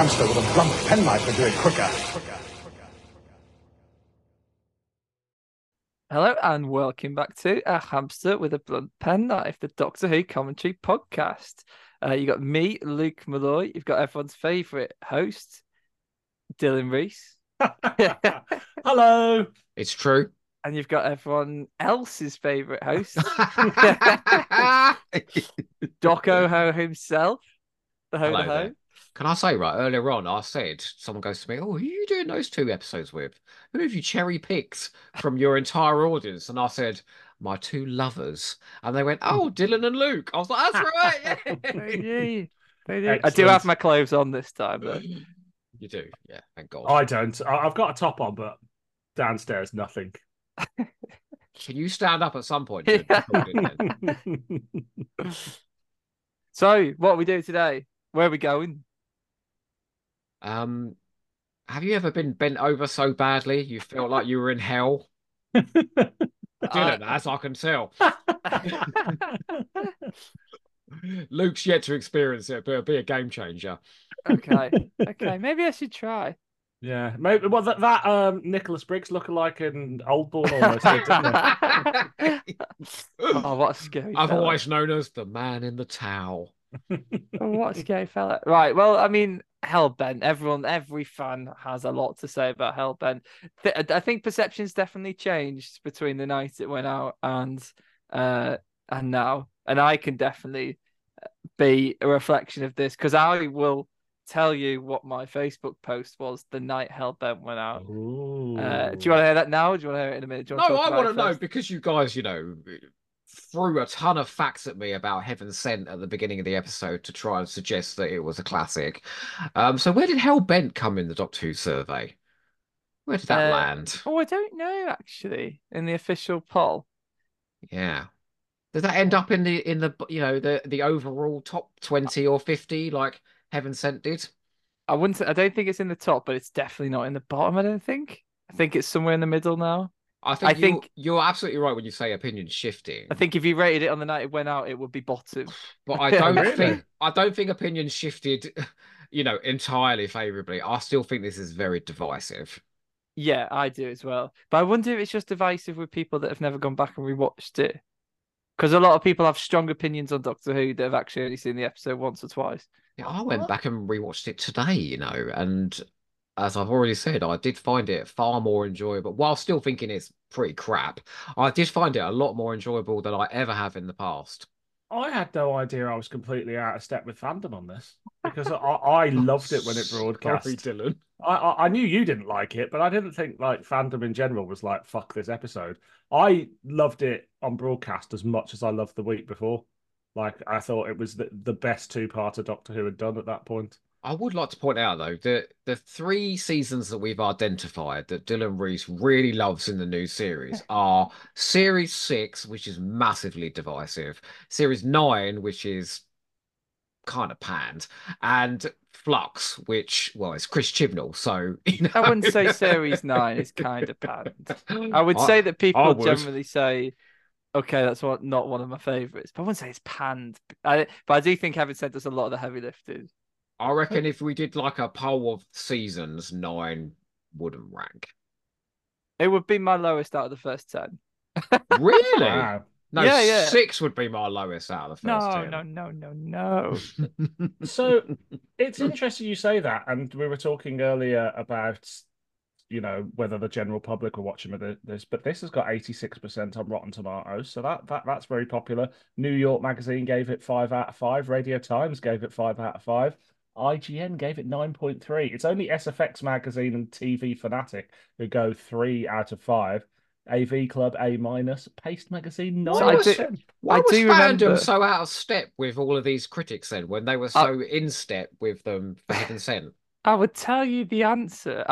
hamster with a blunt penknife would do it quicker. Hello and welcome back to A Hamster with a Blunt Penknife, the Doctor Who commentary podcast. You got me, Luke Malloy. You've got everyone's favourite host, Dylan Reese. Hello. It's true. And you've got everyone else's favourite host, Doco Ho himself, the Ho Hello the there. Ho. Can I say, right, earlier on, I said, someone goes to me, oh, who are you doing those 2 episodes with? Who have you cherry-picked from your entire audience? And I said, my 2 lovers. And they went, oh, Dylan and Luke. I was like, that's right. They do. I do Excellent. have my clothes on this time, though. You do, yeah, thank God. I don't. I've got a top on, but downstairs, nothing. Can you stand up at some point? To record it then? So, what are we doing today? Where are we going? Have you ever been bent over so badly you felt like you were in hell? Dylan, as I can tell. Luke's yet to experience it, but it'll be a game changer. Okay, maybe I should try. Yeah, maybe. Well, that Nicholas Briggs lookalike in Oldbourne almost did, didn't it? Oh, what a scary fella. Otherwise known as the man in the towel. Oh, what a scary fella. Right, well, I mean, Hellbent. Every fan has a lot to say about Hellbent. I think perception's definitely changed between the night it went out and now. And I can definitely be a reflection of this because I will tell you what my Facebook post was the night Hellbent went out. Do you want to hear that now? Or do you want to hear it in a minute? No, I want to know because you guys, threw a ton of facts at me about Heaven Sent at the beginning of the episode to try and suggest that it was a classic. So where did Hellbent come in the Doctor Who survey? Where did that land? Oh, I don't know actually. In the official poll. Yeah. Does that end up in the overall top 20 or 50 like Heaven Sent did? I don't think it's in the top, but it's definitely not in the bottom, I don't think. I think it's somewhere in the middle now. I think you're absolutely right when you say opinion shifting. I think if you rated it on the night it went out, it would be bottom. But I don't think opinion shifted, entirely favorably. I still think this is very divisive. Yeah, I do as well. But I wonder if it's just divisive with people that have never gone back and rewatched it. Because a lot of people have strong opinions on Doctor Who that have actually only seen the episode once or twice. Yeah, I went back and rewatched it today, and as I've already said, I did find it far more enjoyable. While still thinking it's pretty crap, I did find it a lot more enjoyable than I ever have in the past. I had no idea I was completely out of step with fandom on this because I loved it when it broadcast. Sorry, Dylan. I knew you didn't like it, but I didn't think like fandom in general was like fuck this episode. I loved it on broadcast as much as I loved the week before. Like I thought it was the best 2-parter Doctor Who had done at that point. I would like to point out though that the 3 seasons that we've identified that Dylan Reese really loves in the new series are Series 6, which is massively divisive, Series 9, which is kind of panned, and Flux, which, well, it's Chris Chibnall, so I wouldn't say Series 9 is kind of panned. I would say that people generally say, okay, that's not one of my favourites, but I wouldn't say it's panned. But I do think Heaven Sent does a lot of the heavy lifting. I reckon if we did like a poll of seasons, 9 wouldn't rank. It would be my lowest out of the first 10. Really? Wow. No, yeah. 6 would be my lowest out of the first 10. No. So it's interesting you say that, and we were talking earlier about whether the general public are watching this, but this has got 86% on Rotten Tomatoes, so that's very popular. New York Magazine gave it 5 out of 5. Radio Times gave it 5 out of 5. IGN gave it 9.3. It's only SFX Magazine and TV Fanatic who go 3 out of 5. AV Club A-. Paste Magazine 9. Why was fandom so out of step with all of these critics then when they were so in step with them for Heaven Sent? I would tell you the answer.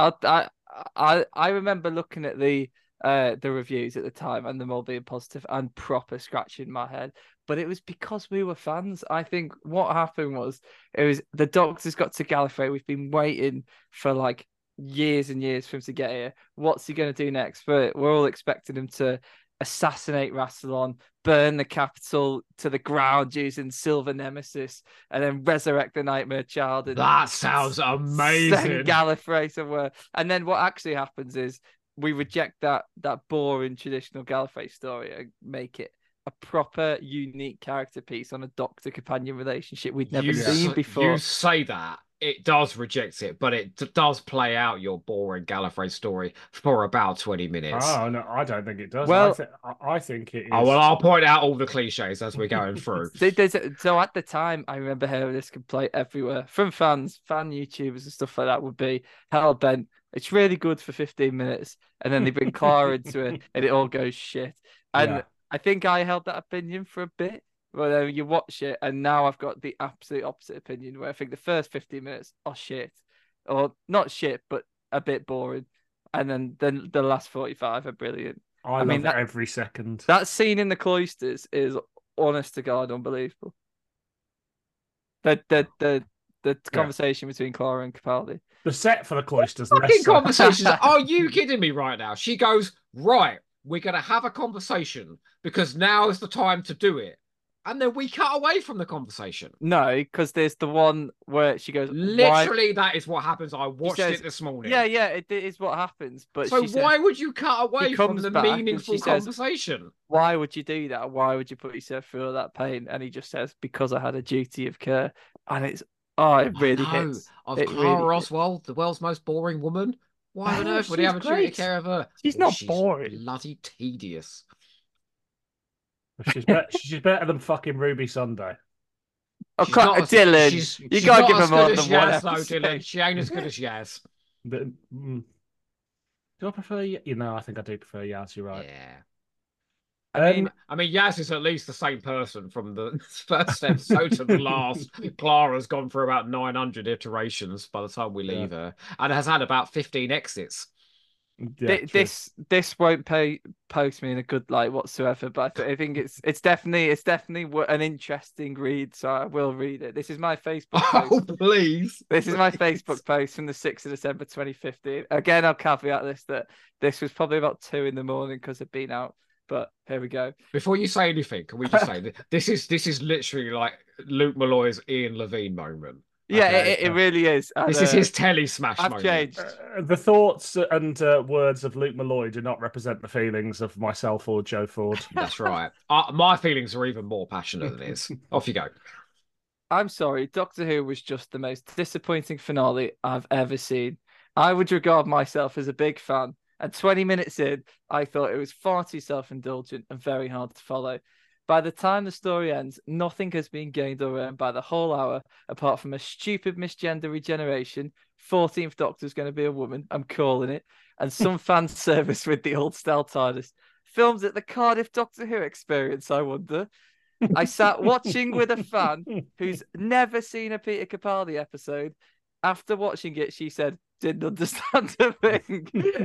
I remember looking at the reviews at the time and them all being positive and proper scratching my head. But it was because we were fans. I think what happened was the Doctor's got to Gallifrey. We've been waiting for like years and years for him to get here. What's he going to do next? But we're all expecting him to assassinate Rassilon, burn the capital to the ground using Silver Nemesis, and then resurrect the Nightmare Child. And That sounds send amazing. Gallifrey somewhere. And then what actually happens is we reject that boring traditional Gallifrey story and make it a proper unique character piece on a doctor companion relationship we'd never seen before. You say that. It does reject it, but it does play out your boring Gallifrey story for about 20 minutes. Oh, no, I don't think it does. Well, I think it is. Oh, well, I'll point out all the cliches as we're going through. So at the time, I remember hearing this complaint everywhere from fans, fan YouTubers and stuff like that would be, Hellbent, it's really good for 15 minutes. And then they bring Clara into it and it all goes shit. And I think I held that opinion for a bit. Well, then you watch it, and now I've got the absolute opposite opinion, where I think the first 15 minutes are shit, or not shit, but a bit boring, and then the last 45 are brilliant. I mean, love every second. That scene in the cloisters is, honest to God, unbelievable. The conversation between Clara and Capaldi. The set for the cloisters. Fucking conversations. Are you kidding me right now? She goes, right, we're going to have a conversation because now is the time to do it. And then we cut away from the conversation. No, because there's the one where she goes, literally, that is what happens. I watched it this morning. Yeah, it is what happens. But so why says, would you cut away from the meaningful conversation? Says, why would you do that? Why would you put yourself through all that pain? And he just says, because I had a duty of care. And it's, it really hits. Of Clara Oswald, the world's most boring woman. Why on earth would he have a duty of care of her? She's not boring. Bloody tedious. She's better than fucking Ruby Sunday. Oh, Dylan, you gotta give her more than one episode. Dylan. She ain't as good as Yaz. Do I prefer? I think I do prefer Yaz. You're right. Yeah. I mean, Yaz is at least the same person from the first episode to the last. Clara's gone for about 900 iterations by the time we leave her, and has had about 15 exits. Yeah, this won't post me in a good light whatsoever, but I think it's definitely an interesting read, so I will read it. This is my Facebook post. Oh, please. This is my Facebook post from the 6th of December 2015. Again, I'll caveat that this was probably about 2 a.m. because I'd been out, but here we go. Before you say anything, can we just say that this is literally like Luke Malloy's Ian Levine moment. Yeah, okay, it really is. And, this is his telly smash I've moment. changed. The thoughts and words of Luke Malloy do not represent the feelings of myself or Joe Ford. That's right. My feelings are even more passionate than his. Off you go. I'm sorry. Doctor Who was just the most disappointing finale I've ever seen. I would regard myself as a big fan. And 20 minutes in, I thought it was far too self-indulgent and very hard to follow. By the time the story ends, nothing has been gained or earned by the whole hour, apart from a stupid misgender regeneration. 14th Doctor's going to be a woman, I'm calling it, and some fan service with the old style TARDIS. Filmed at the Cardiff Doctor Who experience, I wonder. I sat watching with a fan who's never seen a Peter Capaldi episode. After watching it, she said, didn't understand a thing.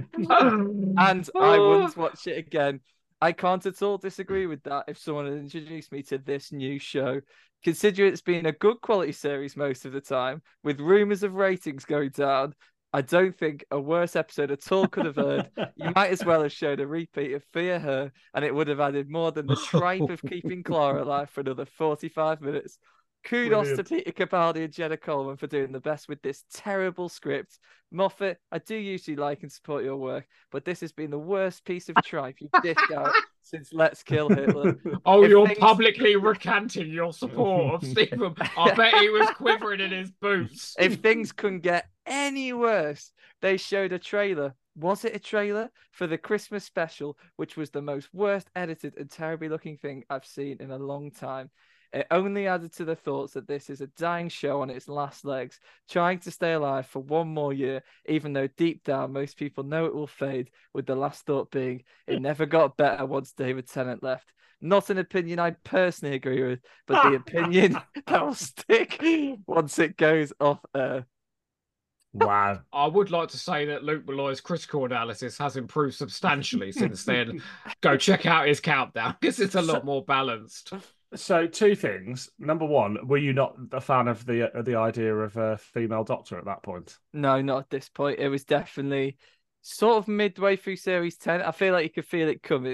And I wouldn't watch it again. I can't at all disagree with that if someone had introduced me to this new show. Consider it's been a good quality series most of the time, with rumours of ratings going down. I don't think a worse episode at all could have heard. You might as well have shown a repeat of Fear Her, and it would have added more than the tripe of keeping Clara alive for another 45 minutes. Kudos to Peter Capaldi and Jenna Coleman for doing the best with this terrible script. Moffat, I do usually like and support your work, but this has been the worst piece of tripe you've dished out since Let's Kill Hitler. You're publicly recanting your support of Stephen. I bet he was quivering in his boots. If things couldn't get any worse, they showed a trailer. Was it a trailer for the Christmas special, which was the most worst edited and terribly looking thing I've seen in a long time? It only added to the thoughts that this is a dying show on its last legs, trying to stay alive for one more year, even though deep down most people know it will fade, with the last thought being it never got better once David Tennant left. Not an opinion I personally agree with, but the opinion that will stick once it goes off air. Wow. I would like to say that Luke Malloy's critical analysis has improved substantially since then. Go check out his countdown, because it's a lot more balanced. So, 2 things. Number 1, were you not a fan of the idea of a female doctor at that point? No, not at this point. It was definitely sort of midway through series 10. I feel like you could feel it coming.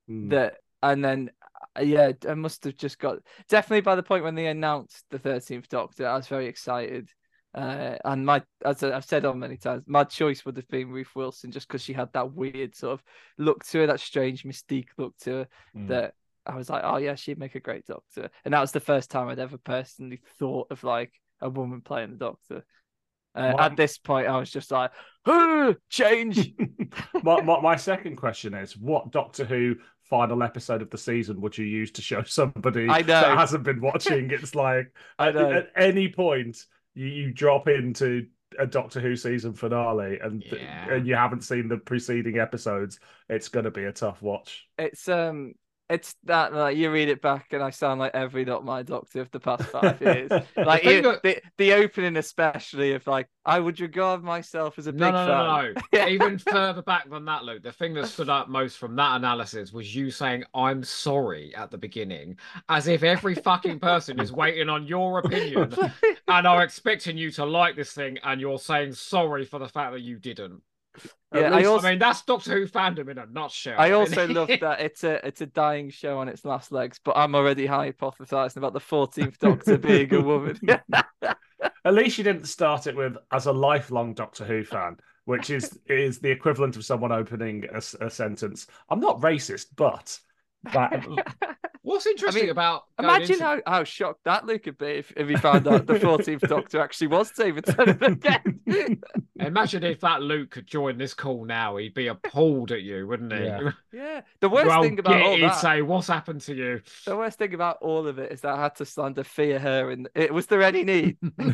And then yeah, I must have just got definitely by the point when they announced the 13th Doctor, I was very excited. And as I've said on many times, my choice would have been Ruth Wilson just because she had that weird sort of look to her, that strange mystique look to her that I was like, oh yeah, she'd make a great Doctor. And that was the first time I'd ever personally thought of like a woman playing the Doctor. At this point, I was just like, change. My second question is, what Doctor Who final episode of the season would you use to show somebody that hasn't been watching? It's like, at any point, you drop into a Doctor Who season finale and you haven't seen the preceding episodes, it's going to be a tough watch. It's that like you read it back and I sound like every Not My Doctor of the past 5 years. Like the opening especially of like I would regard myself as a big fan. No. Even further back than that, Luke, the thing that stood out most from that analysis was you saying I'm sorry at the beginning, as if every fucking person is waiting on your opinion and are expecting you to like this thing, and you're saying sorry for the fact that you didn't. Yeah, I mean that's Doctor Who fandom in a nutshell. I also love that it's a dying show on its last legs, but I'm already hypothesizing about the 14th Doctor being a woman. At least you didn't start it with as a lifelong Doctor Who fan, which is the equivalent of someone opening a sentence. I'm not racist, but that. What's interesting about imagine how shocked that Luke would be if he found out the 14th Doctor actually was David Tennant again. Imagine if that Luke could join this call now, he'd be appalled at you, wouldn't he? Yeah. The worst thing about all that, he'd say, "What's happened to you?" The worst thing about all of it is that I had to slander Fear her, and was there any need?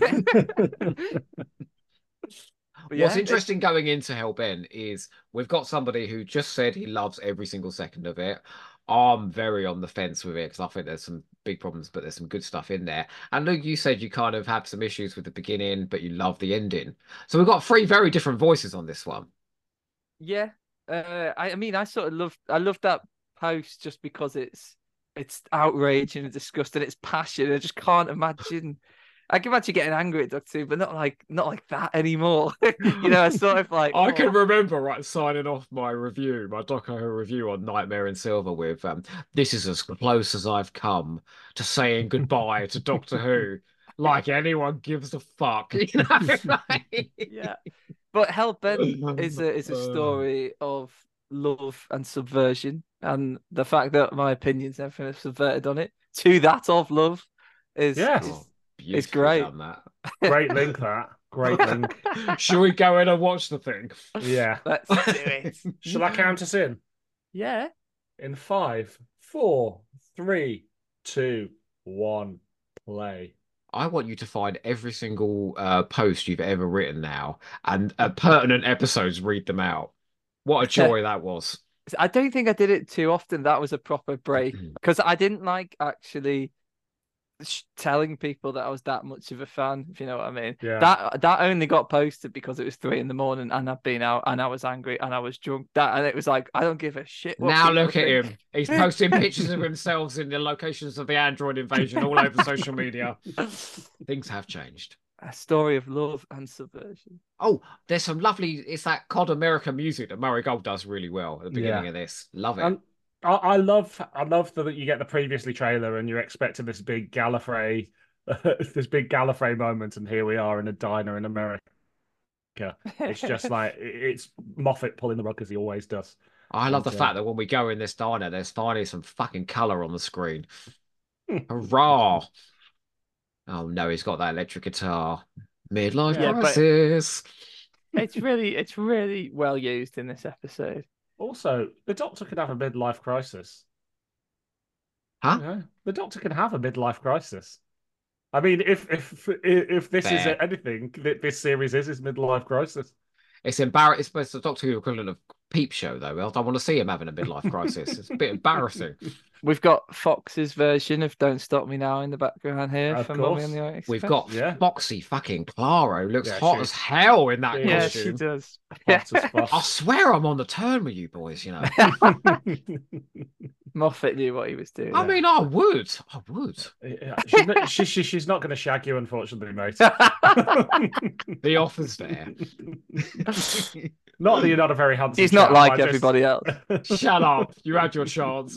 What's interesting going into Hellbent is we've got somebody who just said he loves every single second of it. I'm very on the fence with it because I think there's some big problems, but there's some good stuff in there. And Luke, you said you kind of had some issues with the beginning, but you love the ending. So we've got 3 very different voices on this one. Yeah, I mean, I love that post just because it's outrage and disgust and it's passion. I just can't imagine. I can imagine getting angry at Doctor Who, but not like that anymore. It's sort of like I can remember signing off my review, my Doctor Who review on Nightmare in Silver with this is as close as I've come to saying goodbye to Doctor Who. Like anyone gives a fuck, Yeah. But Hellbent is a story of love and subversion, and the fact that my opinions and everything are subverted on it to that of love is it's great. Great link, that. Great link. Should we go in and watch the thing? Yeah. Let's do it. Shall I count us in? Yeah. In 5, 4, 3, 2, 1, play. I want you to find every single post you've ever written now and pertinent episodes, read them out. What a joy that was. I don't think I did it too often. That was a proper break because I didn't like actually telling people that I was that much of a fan, if you know what I mean. Yeah. That only got posted because it was 3 a.m. and I'd been out and I was angry and I was drunk. And it was like, I don't give a shit. Now look at him. He's posting pictures of himself in the locations of the Android invasion all over social media. Things have changed. A story of love and subversion. Oh, there's some lovely. It's that COD America music that Murray Gold does really well at the beginning of this. Love it. I love that you get the previously trailer and you're expecting this big Gallifrey, moment, and here we are in a diner in America. It's just like it's Moffat pulling the rug as he always does. I love the fact that when we go in this diner, there's finally some fucking color on the screen. Hurrah! Oh no, he's got that electric guitar. Midlife crisis. It's really well used in this episode. Also, the Doctor could have a midlife crisis. Huh? You know, the Doctor can have a midlife crisis. I mean, if this is anything, this series is his midlife crisis. It's embarrassing. It's the Doctor Who equivalent of Peep Show, though. I don't want to see him having a midlife crisis. It's a bit embarrassing. We've got Fox's version of "Don't Stop Me Now" in the background here of for course. Mummy and the Iron We've got Foxy fucking Claro. Looks hot as hell in that costume. Yeah, she does. I swear I'm on the turn with you boys, you know. Moffat knew what he was doing. I mean, I would. Yeah, she's not going to shag you, unfortunately, mate. The offer's there. Not that you're not a very handsome. He's not chap, like I just- everybody else. Shut up! You had your chance.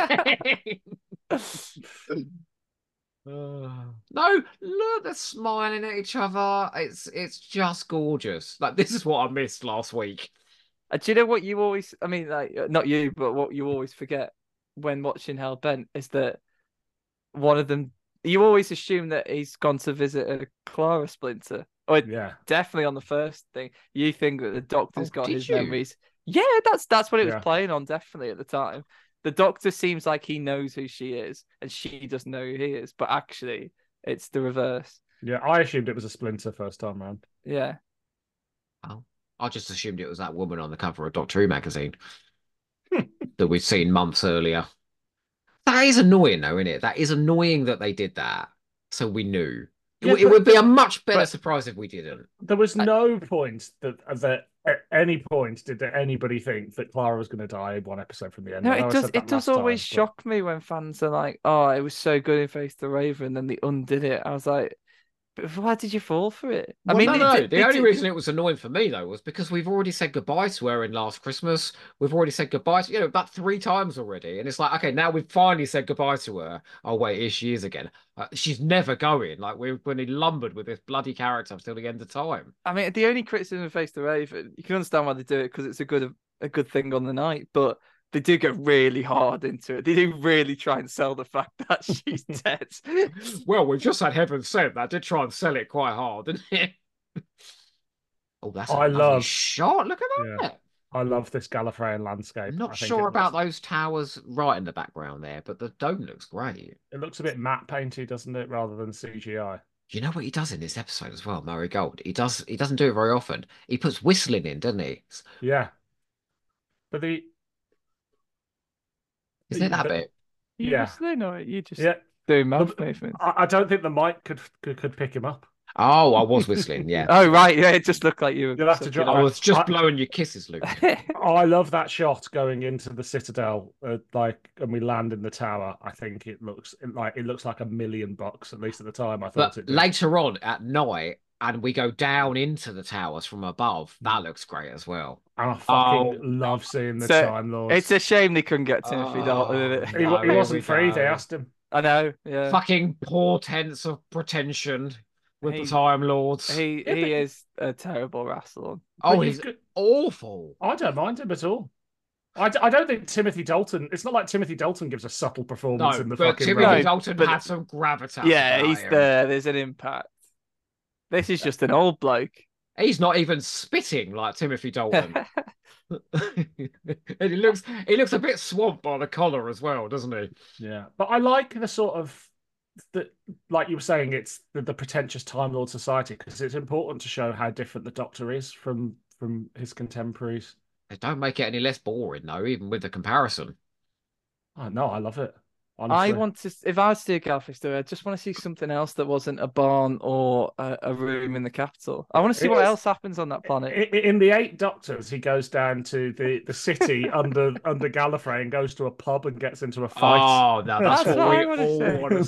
No, look, they're smiling at each other. It's just gorgeous. Like this is what I missed last week. Do you know what you always? I mean, like not you, but what you always forget when watching Hellbent is that one of them. You always assume that he's gone to visit a Clara Splinter, or Yeah. definitely on the first thing. You think that the Doctor's Oh, got did his you? memories. Yeah, that's what it Yeah. was playing on definitely at the time. The Doctor seems like he knows who she is, and she doesn't know who he is, but actually, it's the reverse. Yeah, I assumed it was a Splinter first time round. Yeah. Oh, I just assumed it was that woman on the cover of Doctor Who magazine that we'd seen months earlier. That is annoying, though, isn't it? That is annoying that they did that, so we knew. Yeah, It would be a much better but- surprise if we didn't. There was no point that at any point did anybody think that Clara was going to die one episode from the end. No, I know I it does. said that It does last always time, but- shock me when fans are like, "Oh, it was so good in Face the Raven," and then they undid it. I was like, "But why did you fall for it?" I Well, mean, no. they The only did- reason it was annoying for me though was because we've already said goodbye to her in Last Christmas. We've already said goodbye to about 3 times already, and it's like, okay, now we've finally said goodbye to her. Oh wait, here she is again. She's never going. Like we're going to be lumbered with this bloody character until the end of time. I mean, the only criticism of Face the Raven, you can understand why they do it because it's a good thing on the night, but they do go really hard into it. They do really try and sell the fact that she's dead. Well, we've just had Heaven Sent. That did try and sell it quite hard, didn't it? Oh, that's a I lovely love- shot. Look at that. Yeah. I love this Gallifreyan landscape. I'm I not think sure it about looks, those towers right in the background there, but the dome looks great. It looks a bit matte painted, doesn't it, rather than CGI? You know what he does in this episode as well, Murray Gold? He doesn't do it very often. He puts whistling in, doesn't he? Yeah. But the Isn't it that but- bit? You Yeah. listening or you just yeah, doing mouth But- movements? I don't think the mic could pick him up. Oh, I was whistling, yeah. Oh right, yeah, it just looked like you were. You'll have to sucking drop- I on. was just I- blowing your kisses, Luke. I love that shot going into the Citadel, and we land in the tower. I think it looks like $1 million, at least at the time. I thought But it did. later on at night, and we go down into the towers from above, that looks great as well. And I fucking Oh, love seeing the So, Time Lords. It's a shame they couldn't get Timothy Dalton in it. He, No, he here wasn't we free. They go. asked him. I know, yeah. Fucking portents of pretension with He- the Time Lords. He Yeah, but- is a terrible wrestler. Oh, But he's you've got- awful. I don't mind him at all. I don't think Timothy Dalton. It's not like Timothy Dalton gives a subtle performance No, in the but fucking Timothy role. No, Dalton but- had some gravitas. Yeah, about he's him. there. There's an impact. This is just an old bloke. He's not even spitting like Timothy Dalton. And he looks a bit swamped by the collar as well, doesn't he? Yeah, but I like the sort of like you were saying, it's the pretentious Time Lord society because it's important to show how different the Doctor is from his contemporaries. They don't make it any less boring though, even with the comparison. Oh no, I love it. I Honestly. want to, if I was to do a Gallifrey story, I just want to see something else that wasn't a barn or a room in the capital. I want to see what Yes. else happens on that planet. In the Eight Doctors, he goes down to the city under Gallifrey and goes to a pub and gets into a fight. Oh, now that's, That's what what I we wanna all see. want to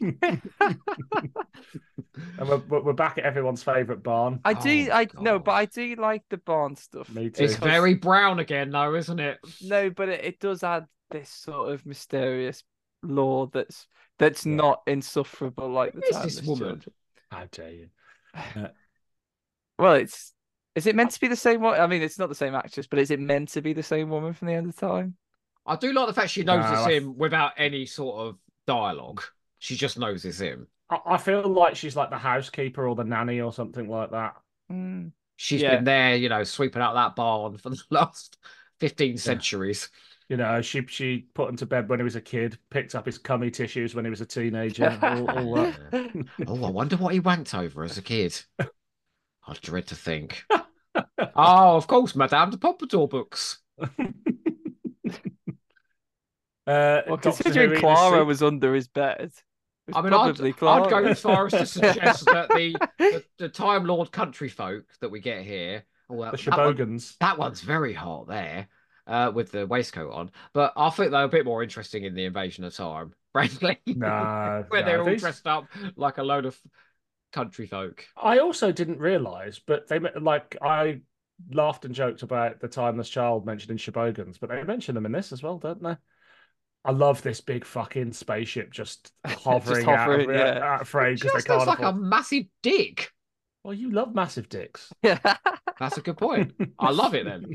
see. And we're back at everyone's favourite barn. I do, Oh, no, but God. I do like the barn stuff. Me too. It's very brown again, though, isn't it? No, but it does add this sort of mysterious lore that's Yeah. not insufferable like the Who is time this this woman? children. How dare you? Well, is it meant to be the same one? I mean, it's not the same actress, but is it meant to be the same woman from the end of time? I do like the fact she knows No, it's I- him without any sort of dialogue. She just knows it's him. I feel like she's like the housekeeper or the nanny or something like that. Mm. She's Yeah. been there, sweeping out that barn for the last 15 centuries. You know, she put him to bed when he was a kid, picked up his cummy tissues when he was a teenager. all that. Oh, I wonder what he wanked over as a kid. I dread to think. Oh, of course, Madame de Pompadour books. Well, Doctor considering Who in Clara the was under his bed, it was I mean, probably I'd Clara. go as far as to suggest that the Time Lord country folk that we get here, well, the that one- Shobogans. that one's very hot there, with the waistcoat on. But I think they're a bit more interesting in the Invasion of Time, frankly. No, Where no, they're all these- dressed up like a load of country folk. I also didn't realise, but they like I laughed and joked about the timeless child mentioned in Shobogans, but they mention them in this as well, don't they? I love this big fucking spaceship just hovering, hovering, yeah. out of frame because they Just looks can't like a afford. massive dick. Well, you love massive dicks. Yeah. That's a good point. I love it then.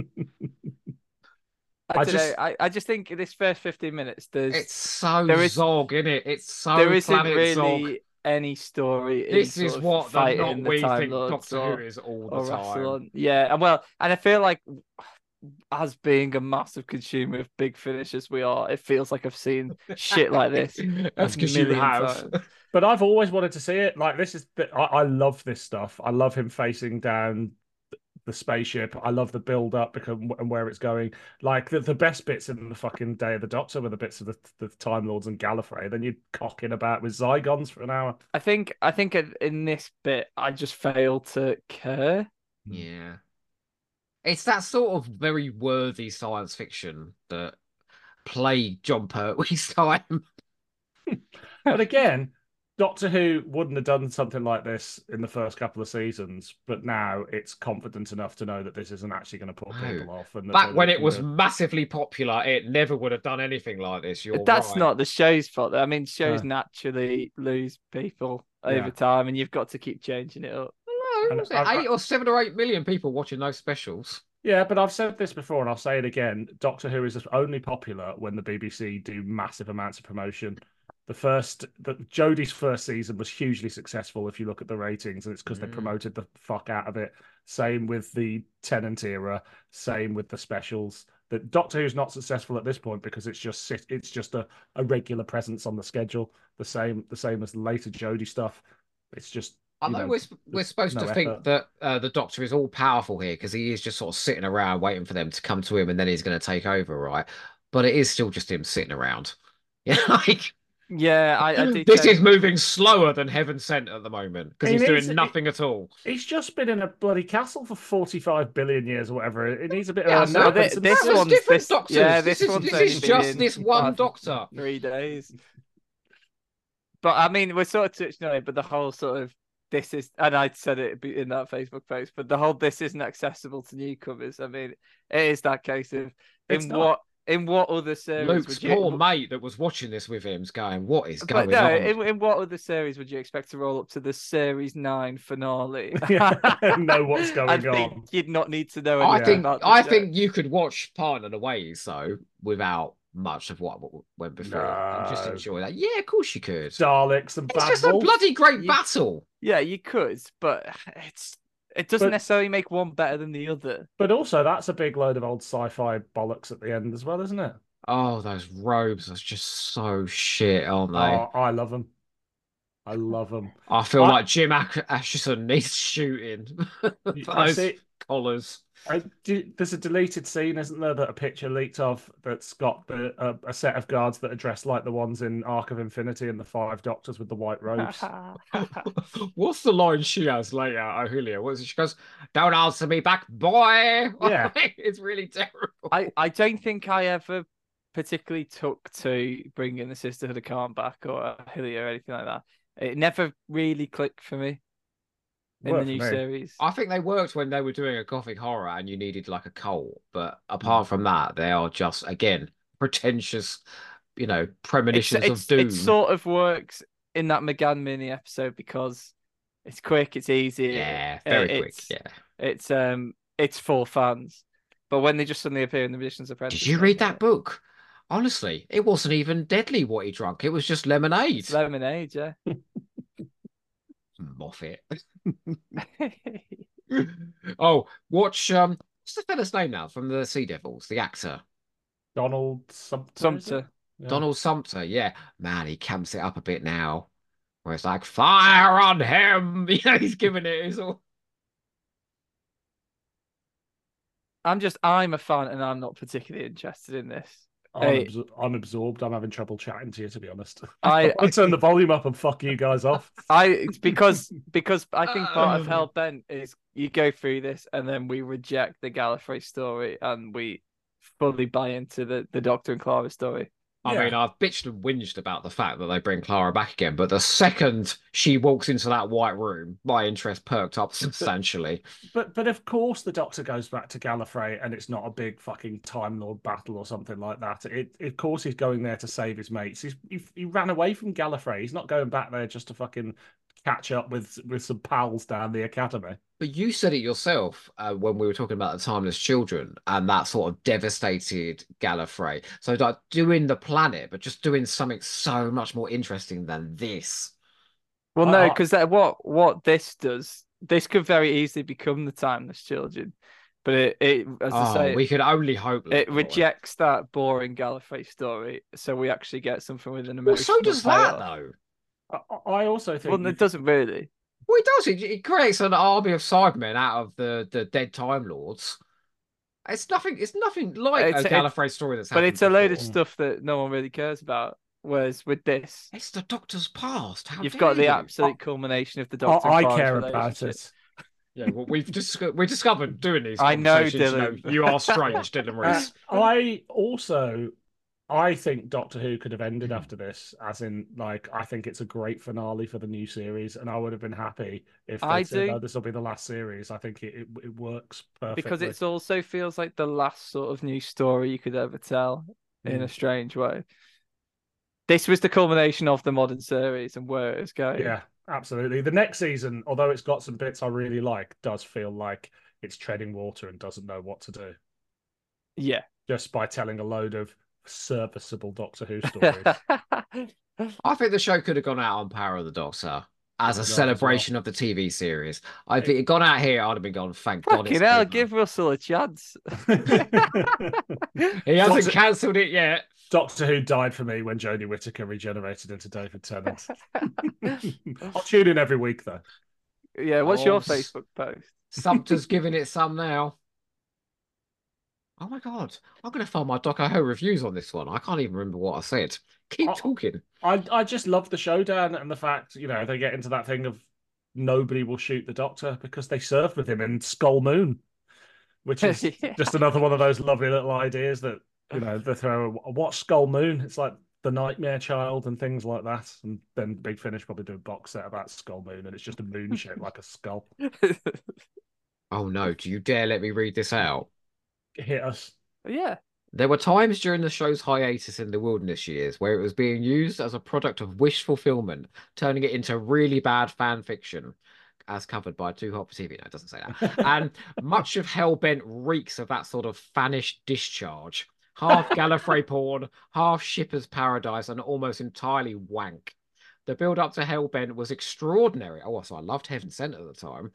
I don't know. I just think in this first 15 minutes, It's so there is Zog, isn't it? It's so there isn't Planet really Zog. any story in This sort is of what the fighting not the we Time think Lords Doctor Who is all the or time. Rassilon. Yeah, and I feel like as being a massive consumer of Big Finish as we are, it feels like I've seen shit like this That's a because you million have. times. But I've always wanted to see it. Like this is, I love this stuff. I love him facing down the spaceship. I love the build up because and where it's going. Like the best bits in the fucking Day of the Doctor were the bits of the Time Lords and Gallifrey. Then you're cocking about with Zygons for an hour. I think in this bit I just failed to care. Yeah. It's that sort of very worthy science fiction that plagued John Pertwee's time. But again, Doctor Who wouldn't have done something like this in the first couple of seasons, but now it's confident enough to know that this isn't actually going to put No. people off. And that Back they when it can was do it. massively popular, it never would have done anything like this. You're That's right. not the show's fault. I mean, shows No. naturally lose people Yeah. over time, and you've got to keep changing it up. No, And was it 8 or 7 or 8 million people watching those specials? Yeah, but I've said this before and I'll say it again. Doctor Who is only popular when the BBC do massive amounts of promotion. Jodie's first season was hugely successful if you look at the ratings, and it's because they promoted the fuck out of it. Same with the Tennant era, same with the specials. The Doctor Who's not successful at this point because it's just a regular presence on the schedule. The same as the later Jodie stuff. It's just I know we're supposed to think that the Doctor is all powerful here because he is just sort of sitting around waiting for them to come to him and then he's going to take over, right? But it is still just him sitting around. Yeah, like Yeah, I do. this is moving slower than Heaven Sent at the moment because he's It doing is- nothing at all. He's just been in a bloody castle for 45 billion years or whatever. It needs a bit Yeah, of a so nap. this and some this sleep. There's one's different this, Doctors. yeah, This this is- one's this only is just been this one in Doctor. 3 days. But I mean, we're sort of touching on it, but the whole sort of this is, and I said it in that Facebook post, but the whole this isn't accessible to newcomers. I mean, it is that case of It's not. in what other series Luke's would you? poor mate that was watching this with him's going, what is But going no, on? in what other series would you expect to roll up to the series 9 finale? Yeah, know what's going I think on. you'd not need to know I anything think about the I show. think you could watch Part of the Ways though without much of what went before and just No. enjoy that. Yeah, of course you could. Daleks and It's Bad just a Wolf. bloody great You- battle. Yeah, you could, but it doesn't But- necessarily make one better than the other. But also, that's a big load of old sci-fi bollocks at the end as well, isn't it? Oh, those robes are just so shit, aren't they? Oh, I love them. I love them. I feel like Jim Asherson needs shooting for I those see. collars. There's a deleted scene, isn't there, that a picture leaked of that's got a set of guards that are dressed like the ones in Arc of Infinity and the 5 Doctors with the white robes. What's the line she has later, Ohulia? What is it? She goes, "Don't answer me back, boy." Yeah. It's really terrible. I don't think I ever particularly took to bringing the Sisterhood of Khan back or Hilly or anything like that. It never really clicked for me in Worked the for new me. series. I think they worked when they were doing a gothic horror and you needed like a cult. But apart from that, they are just, again, pretentious, premonitions of doom. It sort of works in that McGann mini episode because it's quick, it's easy. Yeah, very quick. Yeah. It's for fans. But when they just suddenly appear in the Magician's Apprentice, Did you read that book? Honestly, it wasn't even deadly what he drank. It was just lemonade. It's lemonade, yeah. Moffat. Oh, watch what's the fella's name now from the Sea Devils, the actor? Donald Sumter. is it? Sumter. Yeah. Donald Sumter, yeah. Man, he camps it up a bit now. Where it's like, fire on him! He's giving it his all. I'm a fan and I'm not particularly interested in this. I'm absorbed. I'm having trouble chatting to you, to be honest. I I'll turn the volume up and fuck you guys off. it's because I think part of Hellbent is you go through this and then we reject the Gallifrey story and we fully buy into the Doctor and Clara story. I Yeah. mean, I've bitched and whinged about the fact that they bring Clara back again, but the second she walks into that white room, my interest perked up substantially. But of course the Doctor goes back to Gallifrey and it's not a big fucking Time Lord battle or something like that. Of course he's going there to save his mates. He ran away from Gallifrey. He's not going back there just to fucking catch up with some pals down the academy. But you said it yourself when we were talking about the Timeless Children and that sort of devastated Gallifrey. So like doing the planet, but just doing something so much more interesting than this. Well, no, I- because what this does, this could very easily become the Timeless Children, but it as I Oh, say, we could only hope. it Leroy. rejects that boring Gallifrey story, so we actually get something with an Well, emotional so does that payoff. though. I also think Well, it doesn't really. Well, it does. It creates an army of Cybermen out of the dead Time Lords. It's nothing. It's nothing like It's- a it's- Gallifrey story that's But happened it's a load of before. stuff that no one really cares about. Whereas with this, It's the Doctor's past. How you've dare got the you? absolute culmination of the Doctor and I Clara's care about relationship. it. Yeah, well, we discovered doing these I know, conversations. Dylan. You are strange, Dylan Reese. I think Doctor Who could have ended after this, as in, like, I think it's a great finale for the new series, and I would have been happy if they I said, do. "Oh, this will be the last series." I think it works perfectly. Because it also feels like the last sort of new story you could ever tell in a strange way. This was the culmination of the modern series and where it's going. Yeah, absolutely. The next season, although it's got some bits I really like, does feel like it's treading water and doesn't know what to do, Yeah. just by telling a load of serviceable Doctor Who stories. I think the show could have gone out on Power of the Doctor as a as well. celebration of the TV series. If it had gone out here, I'd have been gone, thank God it's Fucking hell, over. give Russell a chance. He hasn't cancelled it yet. Doctor Who died for me when Jodie Whittaker regenerated into David Tennant. I'll tune in every week, though. Yeah, what's your Oh, Facebook post? Sumter's giving it some now. Oh my God. I'm going to find my Doctor Who reviews on this one. I can't even remember what I said. Keep talking. I just love the showdown and the fact, they get into that thing of nobody will shoot the Doctor because they served with him in Skull Moon, which is Yeah. just another one of those lovely little ideas that, they throw, what's Skull Moon? It's like the Nightmare Child and things like that. And then Big Finish probably do a box set about Skull Moon and it's just a moon shaped like a skull. Oh no, do you dare let me read this out? Hit us. Yeah. There were times during the show's hiatus in the wilderness years where it was being used as a product of wish fulfillment, turning it into really bad fan fiction, as covered by Too Hot for TV. No, it doesn't say that. And much of Hellbent reeks of that sort of fanish discharge. Half Gallifrey porn, half Shipper's Paradise, and almost entirely wank. The build up to Hellbent was extraordinary. Oh, so I loved Heaven Sent at the time.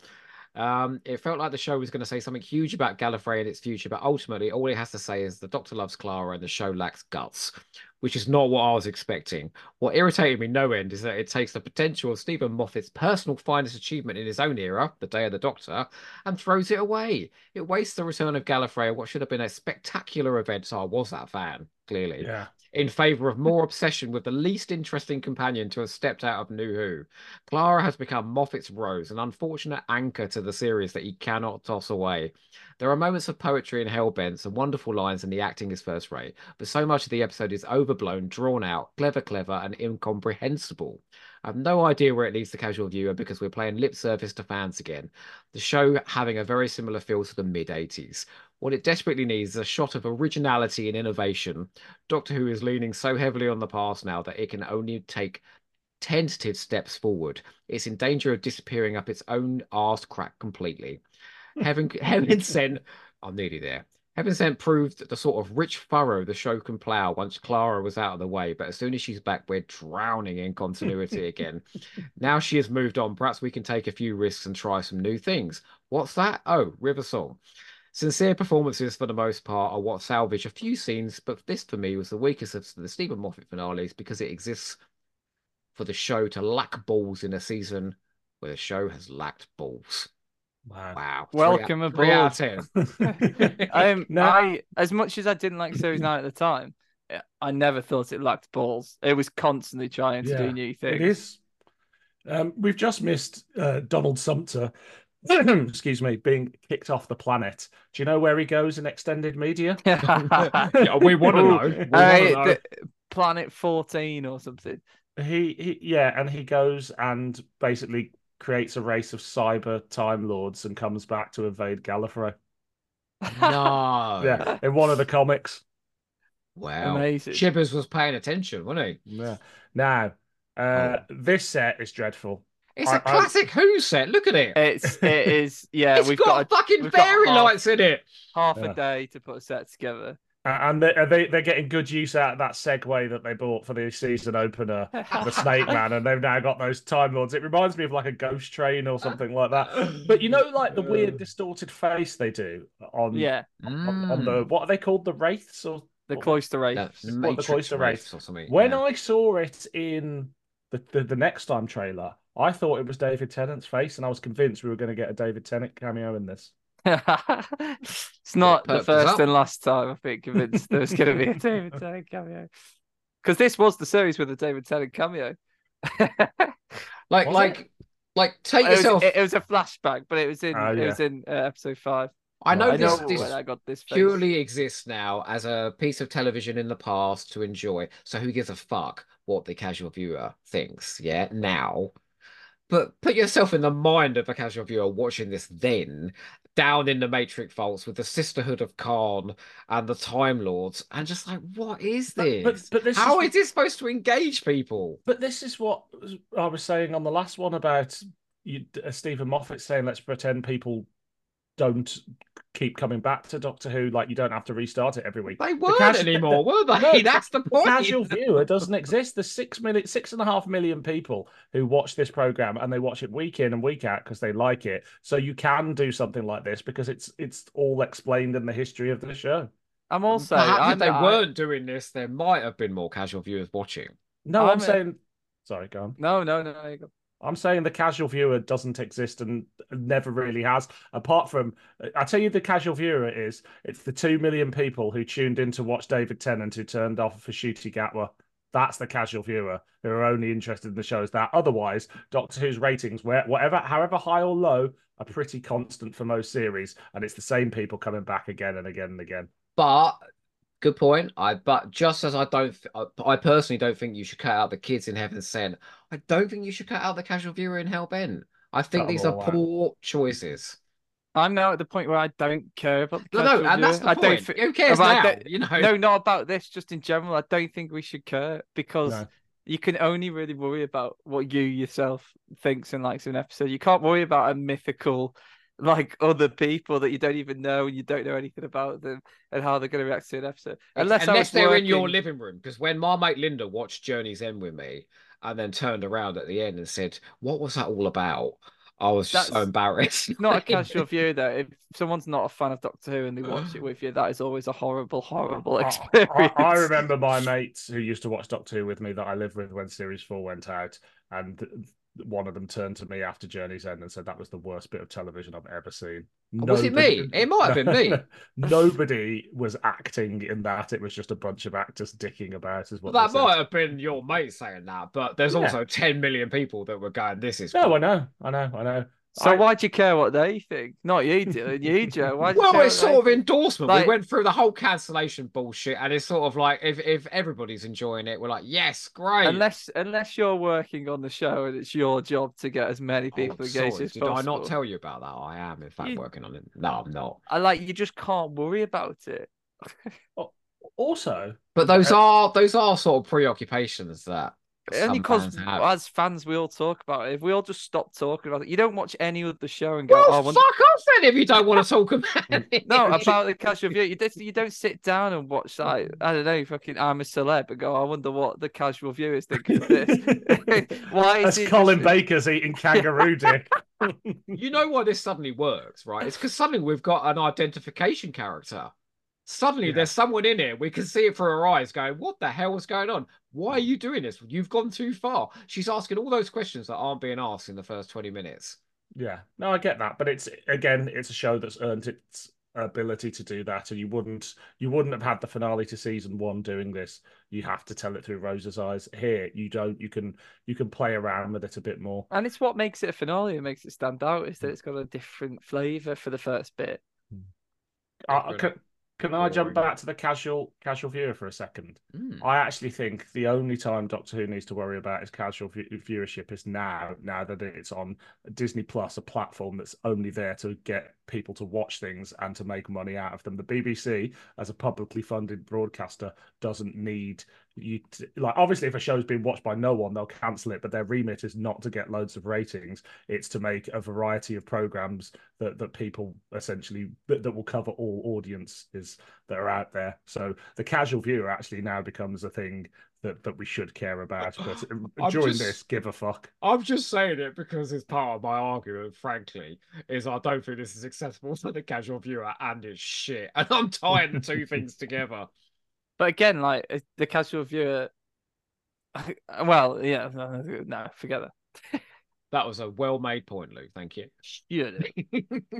It felt like the show was going to say something huge about Gallifrey and its future, but ultimately all it has to say is the Doctor loves Clara and the show lacks guts, which is not what I was expecting. What irritated me no end is that it takes the potential of Stephen Moffat's personal finest achievement in his own era, The Day of the Doctor, and throws it away. It wastes the return of Gallifrey, what should have been a spectacular event, so I was that fan, clearly. Yeah. In favour of more obsession with the least interesting companion to have stepped out of New Who. Clara has become Moffat's Rose, an unfortunate anchor to the series that he cannot toss away. There are moments of poetry in Hellbent, some wonderful lines, and the acting is first rate, but so much of the episode is overblown, drawn out, clever, and incomprehensible. I have no idea where it leads the casual viewer because we're playing lip service to fans again. The show having a very similar feel to the mid-80s. What it desperately needs is a shot of originality and innovation. Doctor Who is leaning so heavily on the past now that it can only take tentative steps forward. It's in danger of disappearing up its own arse crack completely. Heaven Sent, I'm nearly there. Heaven Sent proved the sort of rich furrow the show can plough once Clara was out of the way, but as soon as she's back, we're drowning in continuity again. Now she has moved on, perhaps we can take a few risks and try some new things. What's that? Oh, River Song. Sincere performances for the most part are what salvage a few scenes, but this for me was the weakest of the Stephen Moffat finales because it exists for the show to lack balls in a season where the show has lacked balls. Wow. Welcome aboard. 3 out of 10. I, as much as I didn't like Series 9 at the time, I never thought it lacked balls. It was constantly trying to do new things. It is. We've just missed Donald Sumter, excuse me, being kicked off the planet. Do you know where he goes in extended media? Yeah, we want to know. Planet 14 or something. And he goes and basically creates a race of cyber Time Lords and comes back to invade Gallifrey. No. Yeah, in one of the comics. Wow. Amazing. Shippers was paying attention, wasn't he? Yeah. Now, this set is dreadful. It's a classic Who set. Look at it. It is. Yeah, It's got fucking fairy lights in it. Half a day to put a set together. And they're getting good use out of that segue that they bought for the season opener, the Snake Man, and they've now got those Time Lords. It reminds me of like a Ghost Train or something like that. But you know, like the weird distorted face they do on on the what are they called, the Wraiths or the Cloister Wraiths? The Cloister Wraiths or something. When I saw it in the Next Time trailer, I thought it was David Tennant's face, and I was convinced we were going to get a David Tennant cameo in this. It's not the first and last time I've been convinced there was going to be a David Tennant cameo, because this was the series with a David Tennant cameo. Take yourself. It was a flashback, but it was in episode 5. I know this I got this purely exists now as a piece of television in the past to enjoy. So who gives a fuck what the casual viewer thinks? Yeah, now. But put yourself in the mind of a casual viewer watching this then, down in the Matrix vaults with the Sisterhood of Khan and the Time Lords, and just like, what is this? But how is this supposed to engage people? But this is what I was saying on the last one about Stephen Moffat saying, let's pretend people don't keep coming back to Doctor Who, like you don't have to restart it every week. They weren't anymore, were they? No, that's the point. The casual viewer doesn't exist. There's 6.5 million people who watch this program, and they watch it week in and week out because they like it. So you can do something like this because it's all explained in the history of the show. I'm also perhaps if they weren't doing this, there might have been more casual viewers watching. No, I'm saying. Sorry, go on. No. There you go. I'm saying the casual viewer doesn't exist and never really has. Apart from, I tell you, the casual viewer it's the 2 million people who tuned in to watch David Tennant who turned off for Ncuti Gatwa. That's the casual viewer who are only interested in the shows that. Otherwise, Doctor Who's ratings, however high or low, are pretty constant for most series, and it's the same people coming back again and again and again. But good point. But just as I personally don't think you should cut out the kids in Heaven Sent, I don't think you should cut out the casual viewer in Hellbent. I think these are poor choices. I'm now at the point where I don't care about the casual viewer. And that's the point. Who cares now? No, not about this. Just in general, I don't think we should care because you can only really worry about what you yourself thinks and likes in an episode. You can't worry about a mythical, like, other people that you don't even know and you don't know anything about them and how they're going to react to an episode. Unless they're in your living room. Because when my mate Linda watched Journey's End with me and then turned around at the end and said, "What was that all about?" I was just so embarrassed. Not a casual view, though. If someone's not a fan of Doctor Who and they watch it with you, that is always a horrible, horrible experience. I remember my mates who used to watch Doctor Who with me that I lived with when Series 4 went out, and one of them turned to me after Journey's End and said that was the worst bit of television I've ever seen. Was it me? It might have been me. Nobody was acting in that. It was just a bunch of actors dicking about. That might have been your mate saying that, but there's also 10 million people that were going, "This is." No, I know. So why'd you care what they think? Not you, Dylan. You, Joe. Well, it's sort of endorsement. We went through the whole cancellation bullshit, and it's sort of like if everybody's enjoying it, we're like, yes, great. Unless you're working on the show and it's your job to get as many people engaged as possible. Did I not tell you about that? I am, in fact, working on it. No, I'm not. You just can't worry about it. Also, but those are sort of preoccupations that. Only because as fans we all talk about it. If we all just stop talking about it, you don't watch any of the show and go, "Well, fuck off then!" If you don't want to talk about it. No, about the casual viewer, you don't sit down and watch like I don't know, fucking I'm a Celeb and go, "I wonder what the casual viewers think of this." Why is Colin Baker's eating kangaroo dick? You know why this suddenly works, right? It's because suddenly we've got an identification character. Suddenly there's someone in it. We can see it through her eyes going, what the hell is going on? Why are you doing this? You've gone too far. She's asking all those questions that aren't being asked in the first 20 minutes. Yeah, no, I get that. But it's a show that's earned its ability to do that. And you wouldn't have had the finale to season 1 doing this. You have to tell it through Rosa's eyes. Here, you don't. You can play around with it a bit more. And it's what makes it a finale. It makes it stand out is that it's got a different flavour for the first bit. Can I jump Boring. back to the casual viewer for a second? Mm. I actually think the only time Doctor Who needs to worry about his casual viewership is now that it's on Disney Plus, a platform that's only there to get people to watch things and to make money out of them. The BBC, as a publicly funded broadcaster, doesn't need you to, like, obviously if a show's being watched by no one, they'll cancel it, but their remit is not to get loads of ratings. It's to make a variety of programs that people essentially that will cover all audiences that are out there. So the casual viewer actually now becomes a thing that we should care about. But during this, give a fuck. I'm just saying it because it's part of my argument, frankly, is I don't think this is accessible for the casual viewer and it's shit. And I'm tying the two things together. But again, like the casual viewer, well, yeah, no, forget that. That was a well-made point, Luke. Thank you. Surely.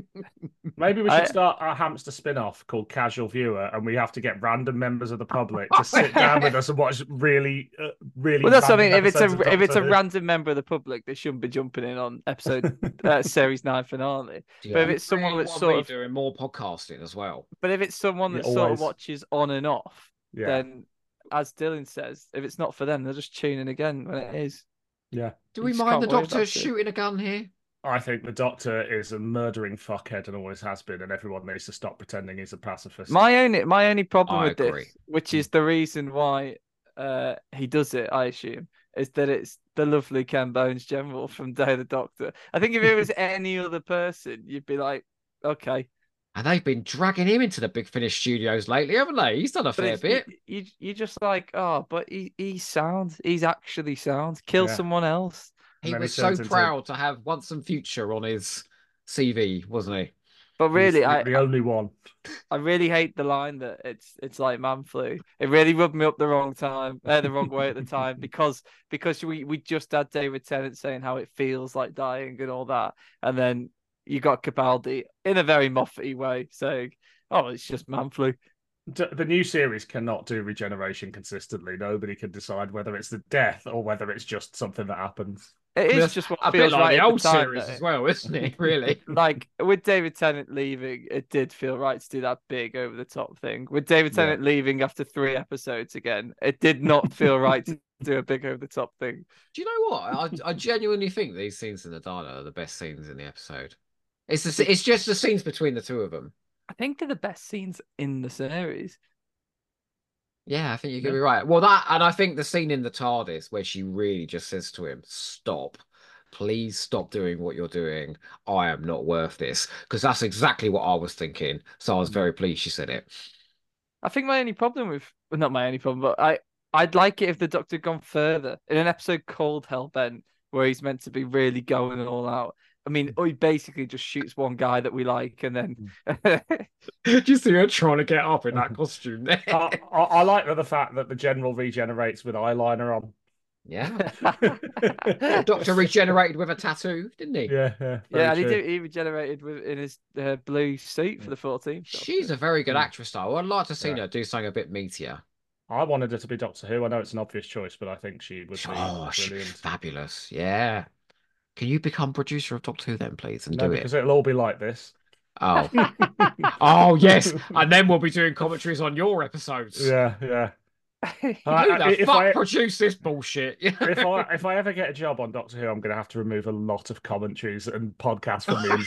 Maybe we should start a hamster spin-off called Casual Viewer, and we have to get random members of the public to sit down with us and watch really. Well, that's something. If it's a Who. random member of the public, they shouldn't be jumping in on episode series 9 finale. Yeah, but if it's someone that's sort of doing more podcasting as well. But if it's someone that sort of watches on and off, then as Dylan says, if it's not for them, they'll just tune in again when it is. Yeah. Do we mind the Doctor shooting a gun here? I think the Doctor is a murdering fuckhead and always has been, and everyone needs to stop pretending he's a pacifist. My only problem with agree. this, which is the reason why he does it, I assume, is that it's the lovely Ken Bones General from Day of the Doctor. I think if it was any other person, you'd be like, okay. And they've been dragging him into the Big Finish studios lately, haven't they? He's done a fair bit. You just like, oh, but he's sound. He's actually sound. Kill someone else. He was so proud to have Once and Future on his CV, wasn't he? But really, the only one. I really hate the line that it's like man flu. It really rubbed me up the wrong way at the time because we just had David Tennant saying how it feels like dying and all that, and then you got Capaldi in a very Moffat-y way saying, "Oh, it's just man flu." The new series cannot do regeneration consistently. Nobody can decide whether it's the death or whether it's just something that happens. It is just what a feels bit like right the at old the time, series though. as well, isn't it? Really, like with David Tennant leaving, it did feel right to do that big over the top thing. With David Tennant leaving after 3 episodes again, it did not feel right to do a big over the top thing. Do you know what? I genuinely think these scenes in the diner are the best scenes in the episode. It's just the scenes between the two of them. I think they're the best scenes in the series. Yeah, I think you could be right. Well, and I think the scene in the TARDIS where she really just says to him, "Stop. Please stop doing what you're doing. I am not worth this." Because that's exactly what I was thinking. So I was very pleased she said it. I think my only problem with, well, not my only problem, but I'd like it if the Doctor had gone further in an episode called Hellbent, where he's meant to be really going all out. I mean, he basically just shoots one guy that we like, and then. Do you see her trying to get up in that costume there? I like the fact that the General regenerates with eyeliner on. Yeah. The Doctor regenerated with a tattoo, didn't he? Yeah. And he regenerated in his blue suit for the 14th. She's a very good actress, though. I'd like to see her do something a bit meatier. I wanted her to be Doctor Who. I know it's an obvious choice, but I think she would be brilliant. She's fabulous. Yeah. Can you become producer of Doctor Who then, please, and do it? Because it'll all be like this. Oh. Oh, yes. And then we'll be doing commentaries on your episodes. Yeah. Who the fuck produced this bullshit? if I ever get a job on Doctor Who, I'm going to have to remove a lot of commentaries and podcasts from the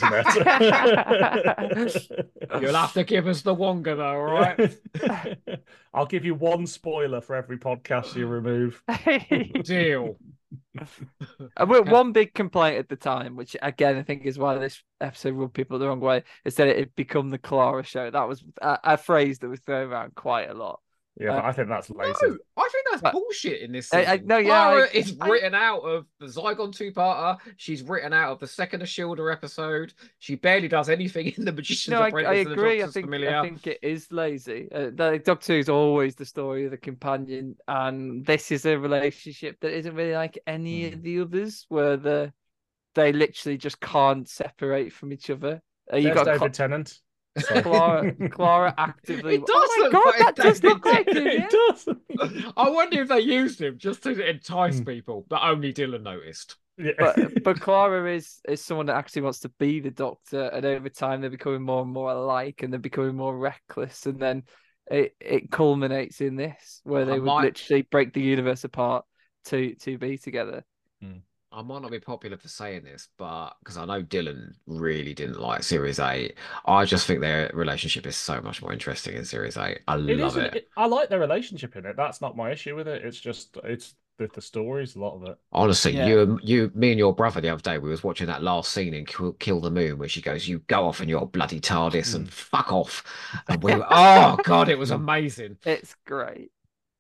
internet. You'll have to give us the Wonga, though, all right? I'll give you one spoiler for every podcast you remove. Deal. One big complaint at the time, which again I think is why this episode rubbed people the wrong way, is that it had become the Clara show. That was a phrase that was thrown around quite a lot. Yeah, but I think that's lazy. No, I think that's bullshit in this season. Clara is written out of the Zygon 2-parter. She's written out of the second Ashilda episode. She barely does anything in the Magician's Apprentice. I agree. I think it is lazy. The Doctor Who is always the story of the companion, and this is a relationship that isn't really like any of the others, where they literally just can't separate from each other. You got David Tennant. Clara actively. It doesn't. Oh my God, that does look like him. It does. I wonder if they used him just to entice people, but only Dylan noticed. but Clara is someone that actually wants to be the Doctor, and over time they're becoming more and more alike, and they're becoming more reckless, and then it culminates in this where they would literally break the universe apart to be together. I might not be popular for saying this, but because I know Dylan really didn't like Series 8, I just think their relationship is so much more interesting in Series 8. I love it. I like their relationship in it. That's not my issue with it. It's just the stories, a lot of it. Honestly, me and your brother the other day, we was watching that last scene in Kill the Moon where she goes, "You go off in your bloody TARDIS and fuck off," and we were, oh god, it was amazing. It's great.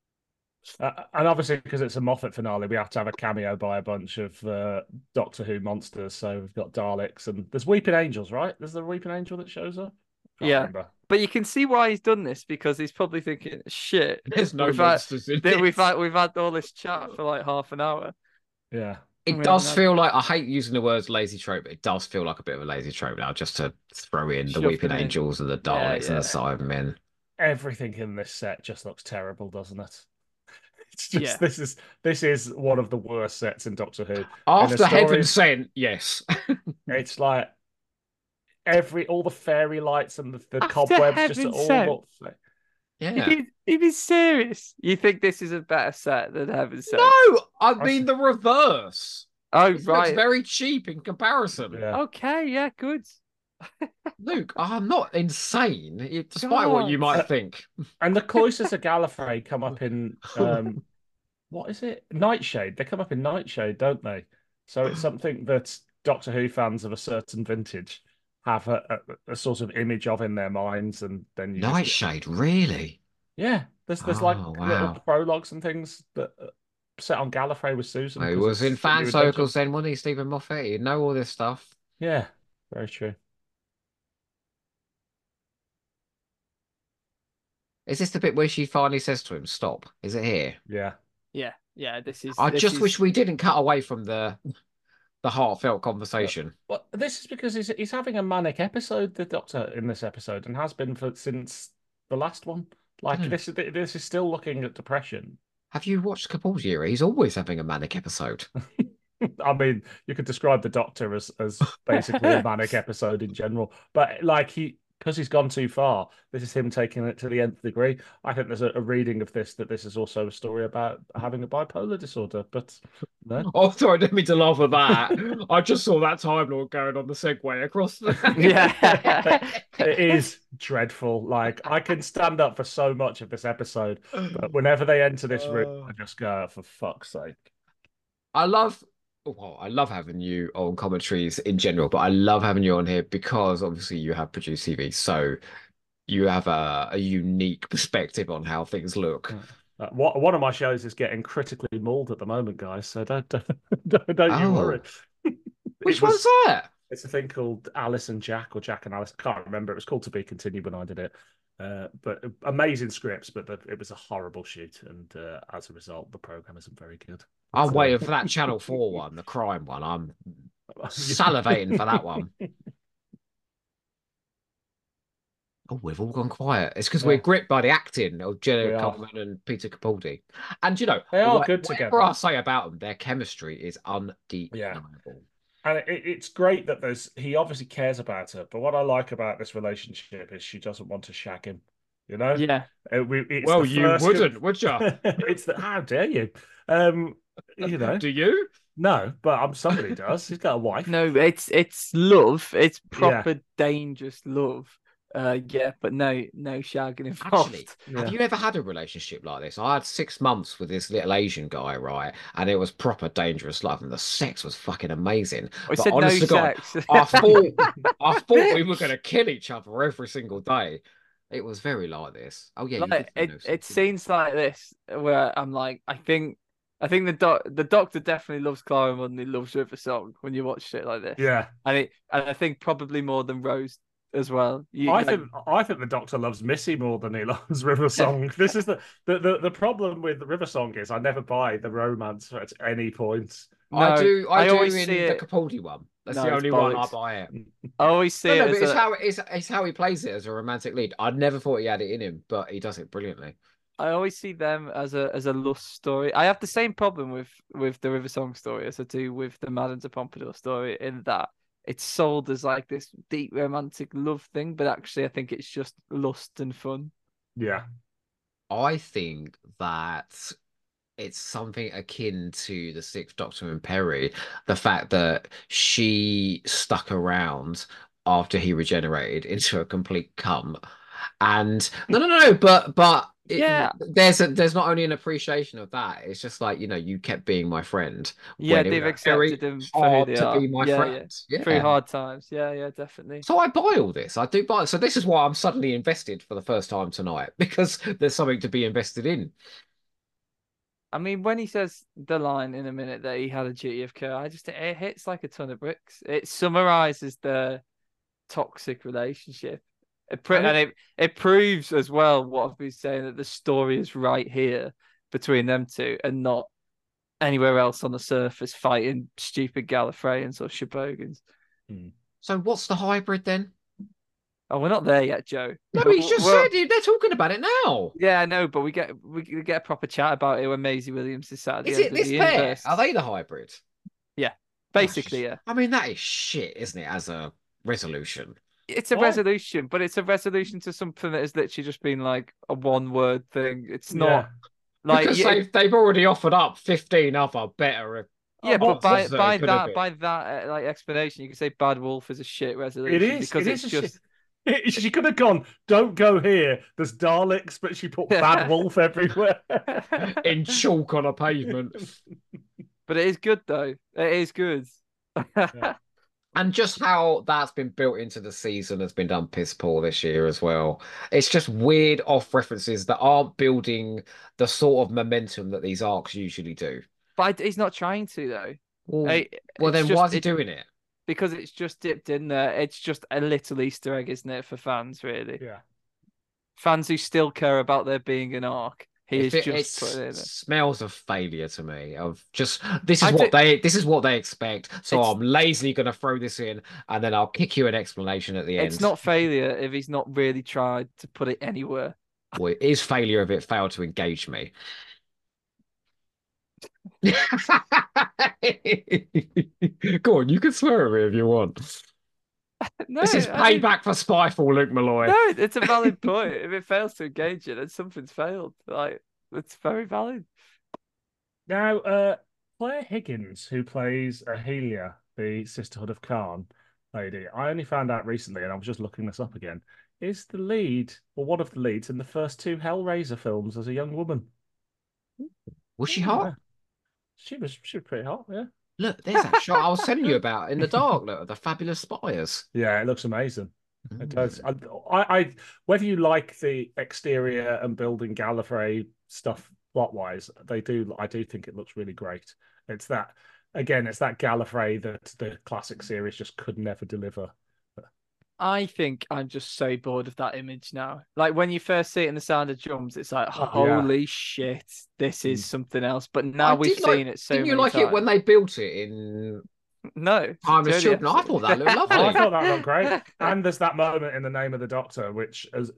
And obviously, because it's a Moffat finale, we have to have a cameo by a bunch of Doctor Who monsters. So we've got Daleks and there's Weeping Angels, right? There's the Weeping Angel that shows up. Remember. But you can see why he's done this because he's probably thinking, "Shit, there's no monsters in this. We've had all this chat for like half an hour." Yeah, it does feel like, I hate using the words lazy trope, but it does feel like a bit of a lazy trope now, just to throw in the Weeping Angels and the Daleks and the Cybermen. Everything in this set just looks terrible, doesn't it? It's just this is one of the worst sets in Doctor Who. After Heaven Sent, yes. It's like all the fairy lights and the cobwebs just all look. Yeah. If he's serious, you think this is a better set than Heaven Sent? No, I mean the reverse. Oh, it right. Looks very cheap in comparison. Yeah. Okay, yeah, good. Luke, I'm not insane, despite what you might think. And the Cloisters of Gallifrey come up in what is it? Nightshade. They come up in Nightshade, don't they? So it's something that Doctor Who fans of a certain vintage have a sort of image of in their minds, and then Nightshade, really? Yeah, there's little prologues and things that set on Gallifrey with Susan. He was in fan circles then, wasn't he, Stephen Moffat? You know all this stuff. Yeah, very true. Is this the bit where she finally says to him, "Stop"? Is it here? Yeah. This is. I wish we didn't cut away from the heartfelt conversation. Well, this is because he's having a manic episode, the Doctor, in this episode, and has been since the last one. Like this is still looking at depression. Have you watched Capaldi? He's always having a manic episode. I mean, you could describe the Doctor as basically a manic episode in general, but like because he's gone too far, this is him taking it to the nth degree. I think there's a reading of this that this is also a story about having a bipolar disorder, but no. Oh, sorry, I didn't mean to laugh at that. I just saw that Time Lord going on the Segway across the... Yeah. It is dreadful. Like, I can stand up for so much of this episode, but whenever they enter this room, I just go, for fuck's sake. I love having you on commentaries in general, but I love having you on here because obviously you have produced TV, so you have a unique perspective on how things look. One of my shows is getting critically mauled at the moment, guys, so don't you worry. Which one's that? It's a thing called Alice and Jack, or Jack and Alice. I can't remember. It was called To Be Continued when I did it. But amazing scripts, but it was a horrible shoot, and as a result, the program isn't very good. I'm waiting for that Channel 4 one, the crime one. I'm salivating for that one. Oh, we've all gone quiet. It's because we're gripped by the acting of Jenna Coleman and Peter Capaldi. And, you know, they are good together. Whatever I say about them, their chemistry is undeniable. Yeah. And it's great that he obviously cares about her. But what I like about this relationship is she doesn't want to shag him. You know? Yeah. You wouldn't, would you? How dare you? You know? Do you? No, but somebody does. He's got a wife. No, it's love. It's proper dangerous love. But no shagging involved. Actually, have you ever had a relationship like this? I had 6 months with this little Asian guy, right? And it was proper dangerous love, and the sex was fucking amazing. I said no sex. I thought we were going to kill each other every single day. It was very like this. Oh yeah, it seems like this where I'm like, I think the Doctor definitely loves Clara more than he loves River Song when you watch shit like this. Yeah, and I think probably more than Rose as well. I think the Doctor loves Missy more than he loves River Song. This is the problem with River Song is I never buy the romance at any point. No, I do always in the Capaldi one. That's the only one I buy it. I always see it. It's how he plays it as a romantic lead. I never thought he had it in him, but he does it brilliantly. I always see them as a lust story. I have the same problem with the River Song story as I do with the Madame de Pompadour story, in that it's sold as like this deep romantic love thing, but actually I think it's just lust and fun. Yeah. I think that it's something akin to the Sixth Doctor and Perry, the fact that she stuck around after he regenerated into a complete cunt. And no, but Yeah, there's not only an appreciation of that, it's just like, you kept being my friend yeah, when it was they've very accepted them for who hard they to are. be my Yeah, yeah. friend. Through Yeah. hard times. Yeah, yeah, definitely. So I buy all this. I do buy. So this is why I'm suddenly invested for the first time tonight, because there's something to be invested in. I mean, when he says the line in a minute that he had a duty of care, it hits like a ton of bricks. It summarizes the toxic relationship. And And it proves as well what I've been saying, that the story is right here between them two and not anywhere else on the surface fighting stupid Gallifreyans or Shibogans. So what's the hybrid then? Oh, we're not there yet, Joe. No, But he's just we're, said they're talking about it now. yeah, I know, but we get a proper chat about it when Maisie Williams is sat at the Is end it of this the pair? universe. Are they the hybrid? Yeah, basically, yeah. I mean, that is shit, isn't it, as a resolution? It's a What? resolution, but it's a resolution to something that has literally just been like a one-word thing. It's Yeah. not like Because they've already offered up 15 other better. yeah, but options that it could have been. by that like explanation, you can say Bad Wolf is a shit resolution It is. because It it's is a just shit. She could have gone, don't go here. There's Daleks, but she put Bad Wolf everywhere. In chalk on a pavement. but it is good though. It is good. Yeah. And just how that's been built into the season has been done piss poor this year as well. It's just weird off references that aren't building the sort of momentum that these arcs usually do. But he's not trying to though. Well, It's then just why is he doing it? because it's just dipped in there. It's just a little Easter egg, isn't it, for fans, really? Yeah. Fans who still care about there being an arc. He is It just put it in there. smells of failure to me. Of just this I is what do- this is what they expect. So It's- I'm lazily going to throw this in, and then I'll kick you an explanation at the end. It's not failure if he's not really tried to put it anywhere. Well, it is failure if it failed to engage me. Go on, you can swear at me if you want. No, This is I mean, payback for Spyfall, Luke Malloy. no, it's a valid point. If it fails to engage it, then something's failed. Like, it's very valid. Now, Claire Higgins, who plays Ahelia, the Sisterhood of Khan lady, I only found out recently, and I was just looking this up again, is the lead, or one of the leads, in the first two Hellraiser films as a young woman. Was she hot? Yeah. She was pretty hot, yeah. Look, there's that shot I was telling you about in the dark. Look, the Fabulous Spires. Yeah, it looks amazing. It does. I whether you like the exterior and building Gallifrey stuff plot-wise, I do think it looks really great. It's that Gallifrey that the classic series just could never deliver. I think I'm just so bored of that image now. Like when you first see it in The Sound of Drums, it's like, Oh, yeah. holy shit, this is something else. But now we've seen it so Didn't you many like it when times. they built it in No, Timeless Jodie Children? I Epstein. thought that looked lovely. Oh, I thought that looked great. And there's that moment in The Name of the Doctor, which is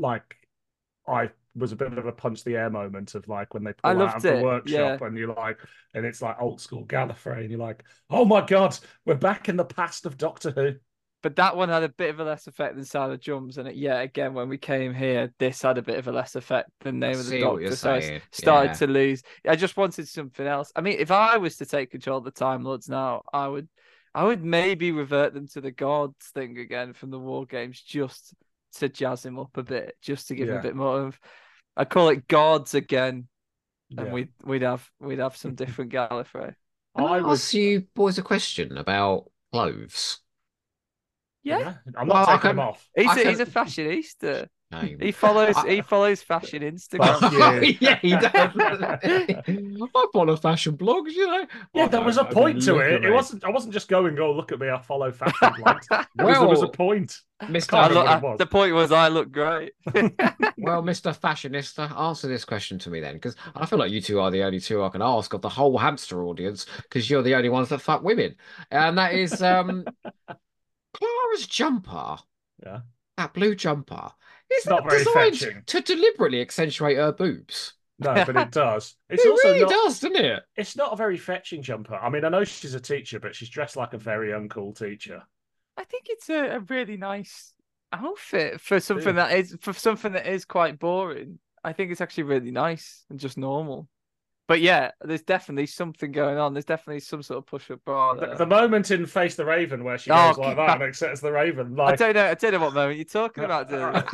I was a bit of a punch the air moment of like when they I pull out loved of the it, workshop yeah. and you're like, and it's like old school Gallifrey, and you're like, oh my God, we're back in the past of Doctor Who. But that one had a bit of a less effect than Sound of Drums, and again, when we came here, this had a bit of a less effect than Name of the see what you're Doctor. So I saying, started yeah. to lose. I just wanted something else. I mean, if I was to take control of the Time Lords now, I would maybe revert them to the gods thing again from the War Games, just to jazz him up a bit, just to give him a Yeah. bit more of. I call it gods again, and Yeah. we'd have some different Gallifrey. Can I I would- ask you boys a question about clothes? Yeah, I'm Well, not I taking can- them off. he's a fashionista. Shame. He follows fashion Instagram. Fuck you. Yeah, he does. I follow fashion blogs, you know. Yeah, I there was a don't know, point to look it. at It me. wasn't. I wasn't just going, "Oh, look at me! I follow fashion blogs." Because there was a Well, point. Mr. Can't remember what it was. The point was, I look great. Well, Mr. Fashionista, answer this question to me then, because I feel like you two are the only two I can ask of the whole hamster audience, because you're the only ones that fuck women, and that is Clara's jumper. Yeah. That blue jumper. It's not very designed fetching. to deliberately accentuate her boobs? No, but it does. It's It also really not. does, doesn't it? It's not a very fetching jumper. I mean, I know she's a teacher, but she's dressed like a very uncool teacher. I think it's a really nice outfit for something that is quite boring. I think it's actually really nice and just normal. But yeah, there's definitely something going on. There's definitely some sort of push-up bra there. The moment in Face the Raven where she goes like that and accepts the Raven, like I don't know what moment you're talking about, dude.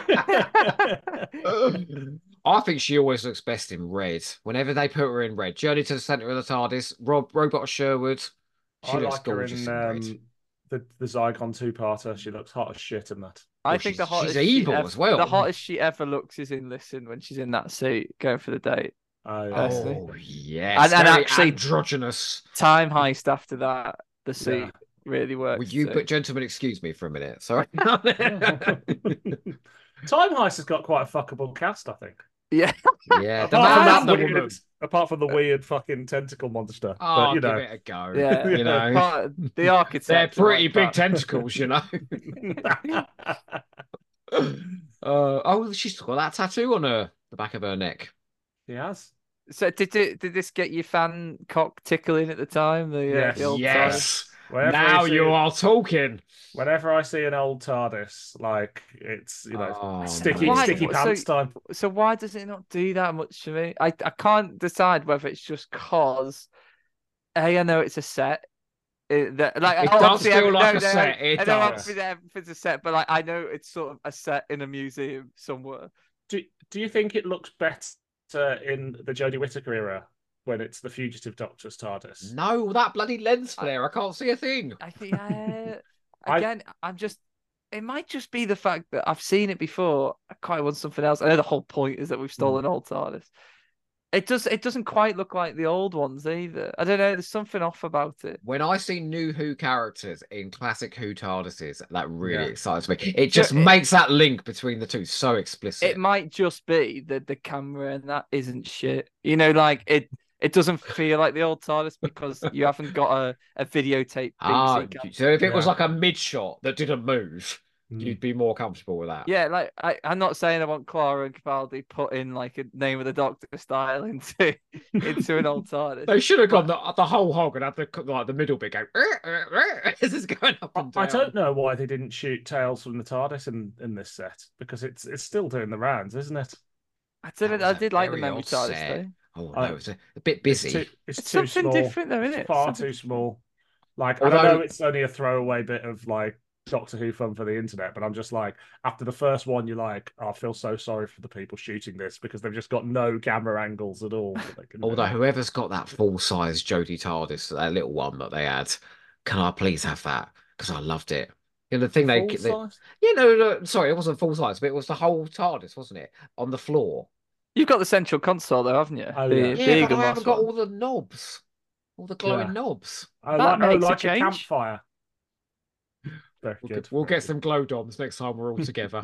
I think she always looks best in red. Whenever they put her in red, Journey to the Center of the TARDIS, Robot Sherwood, she I looks like her gorgeous in red. the Zygon two-parter. She looks hot as shit in that. I think the hottest she's evil as well. The hottest she ever looks is in Listen when she's in that suit going for the date. Oh yes, and very actually androgynous. Time Heist after that, the suit really works. Would you, but gentlemen, excuse me for a minute. Sorry. Time Heist has got quite a fuckable cast, I think. Yeah. Yeah. Apart from the weird fucking tentacle monster. Oh, but, you give know. it a go. Yeah. You know. The architect. They're pretty big tentacles, you know. Oh, she's got that tattoo on the back of her neck. He has. So did this get your fan cock tickling at the time? Yes. The old Yes. Now you are talking. Whenever I see an old TARDIS, like it's sticky pants time. So why does it not do that much to me? I can't decide whether it's just cause I know it's a set. It does feel like a set. It does. It's a set, but I know it's sort of a set in a museum somewhere. Do you think it looks better in the Jodie Whittaker era when it's the fugitive Doctor's TARDIS? No, that bloody lens flare. I can't see a thing. I think again, it might just be the fact that I've seen it before. I quite want something else. I know the whole point is that we've stolen old TARDIS. It doesn't quite look like the old ones either. I don't know. There's something off about it. When I see new Who characters in classic Who TARDISes, that really excites me. It just makes that link between the two so explicit. It might just be that the camera and that isn't shit. You know, like it doesn't feel like the old TARDIS because you haven't got a videotape. So if it was like a mid shot that didn't move, you'd be more comfortable with that. Yeah, like I'm not saying I want Clara and Capaldi put in like a Name of the Doctor style into an old TARDIS. They should have gone the whole hog and had the middle bit go. This is going up and down. I don't know why they didn't shoot Tales from the TARDIS in this set because it's still doing the rounds, isn't it? I did like the memory TARDIS though. Oh no, it's a bit busy. It's something too small. different though, isn't it? It's far too small. Like I know it's only a throwaway bit of like Doctor Who fun for the internet, but I'm just like, after the first one, you're like, I feel so sorry for the people shooting this because they've just got no camera angles at all. Although whoever's got that full-size Jodie TARDIS, that little one that they had, can I please have that? Because I loved it. You know, the thing no, sorry, it wasn't full size, but it was the whole TARDIS, wasn't it? On the floor. You've got the central console though, haven't you? Oh, but I haven't got all the knobs, all the glowing knobs. Like a campfire. We'll get some glow doms next time we're all together.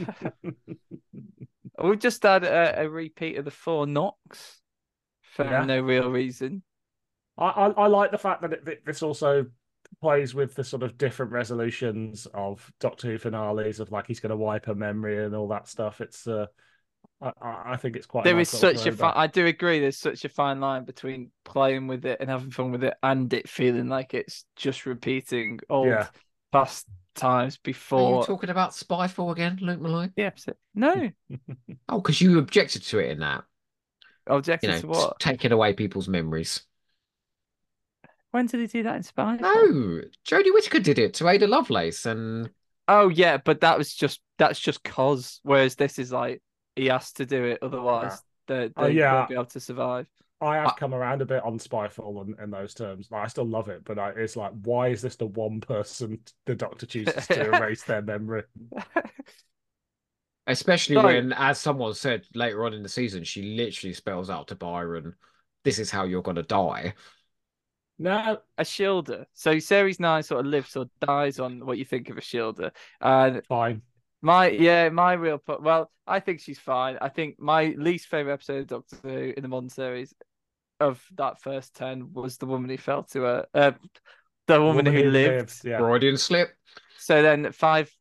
We've just had a repeat of the 4 knocks for no real reason. I like the fact that this also plays with the sort of different resolutions of Doctor Who finales of like he's going to wipe her memory and all that stuff. It's I think it's quite. There is such a I do agree. There's such a fine line between playing with it and having fun with it, and it feeling like it's just repeating old past times before. Are you talking about Spyfall again, Luke Malloy? Yeah, no. Oh, because you objected to it in that. Objected to what? Taking away people's memories. When did he do that in Spyfall? No, Jodie Whittaker did it to Ada Lovelace, and oh yeah, but that's just cause. Whereas this is like he has to do it, otherwise they won't be able to survive. I have come around a bit on Spyfall in those terms. Like, I still love it, but it's like, why is this the one person the Doctor chooses to erase their memory? Especially when, as someone said later on in the season, she literally spells out to Byron, "This is how you're going to die." No, a Shilda. So series 9 sort of lives or dies on what you think of a Shilda. Fine. My real well, I think she's fine. I think my least favorite episode of Doctor Who in the modern series of that first 10 was the woman who fell to her, the woman who lived. Yeah. Freudian slip. So then 5,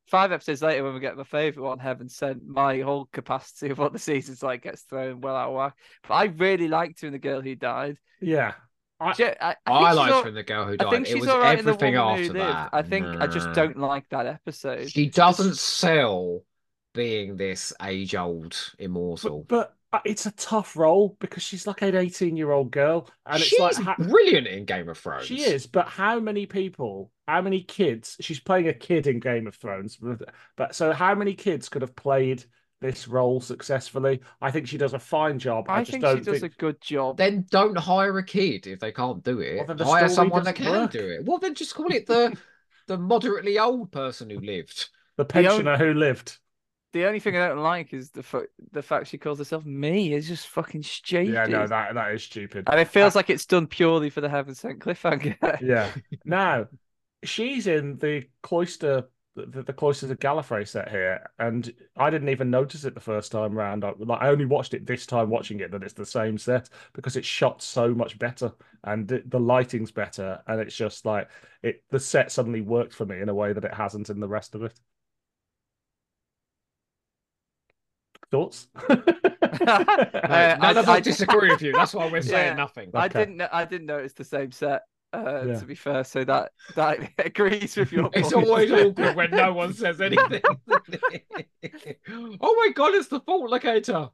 5 episodes later, when we get my favorite one, Heaven Sent, my whole capacity of what the season's like gets thrown well out of whack. But I really liked her in The Girl Who Died. Yeah. I I think liked her in The Girl Who I Died. think It she's was all right in The everything Woman Who after Lived. that. I think I just don't like that episode. She doesn't sell being this age-old immortal. But it's a tough role because she's like an 18-year-old girl, and it's She's like brilliant in Game of Thrones. she is. But how many kids? She's playing a kid in Game of Thrones, but so how many kids could have played this role successfully? I think she does a fine job. I just think don't she does a good job. Then don't hire a kid if they can't do it. Well, then the Hire story someone that doesn't can work. do it. Well, then just call it the moderately old person who lived. The pensioner who lived. The only thing I don't like is the fact she calls herself me. It's just fucking stupid. Yeah, no, that is stupid. And it feels like it's done purely for the Heaven Sent cliffhanger. Yeah. Now, she's in the cloister, the Cloisters of Gallifrey set here, and I didn't even notice it the first time round. I only watched it this time watching it that it's the same set because it's shot so much better and the lighting's better, and it's just like the set suddenly worked for me in a way that it hasn't in the rest of it. Thoughts? None of us disagree with you. That's why we're saying nothing. Okay. I didn't notice the same set. To be fair, so that agrees with your point. It's always awkward when no one says anything. Oh my god, it's the fault locator.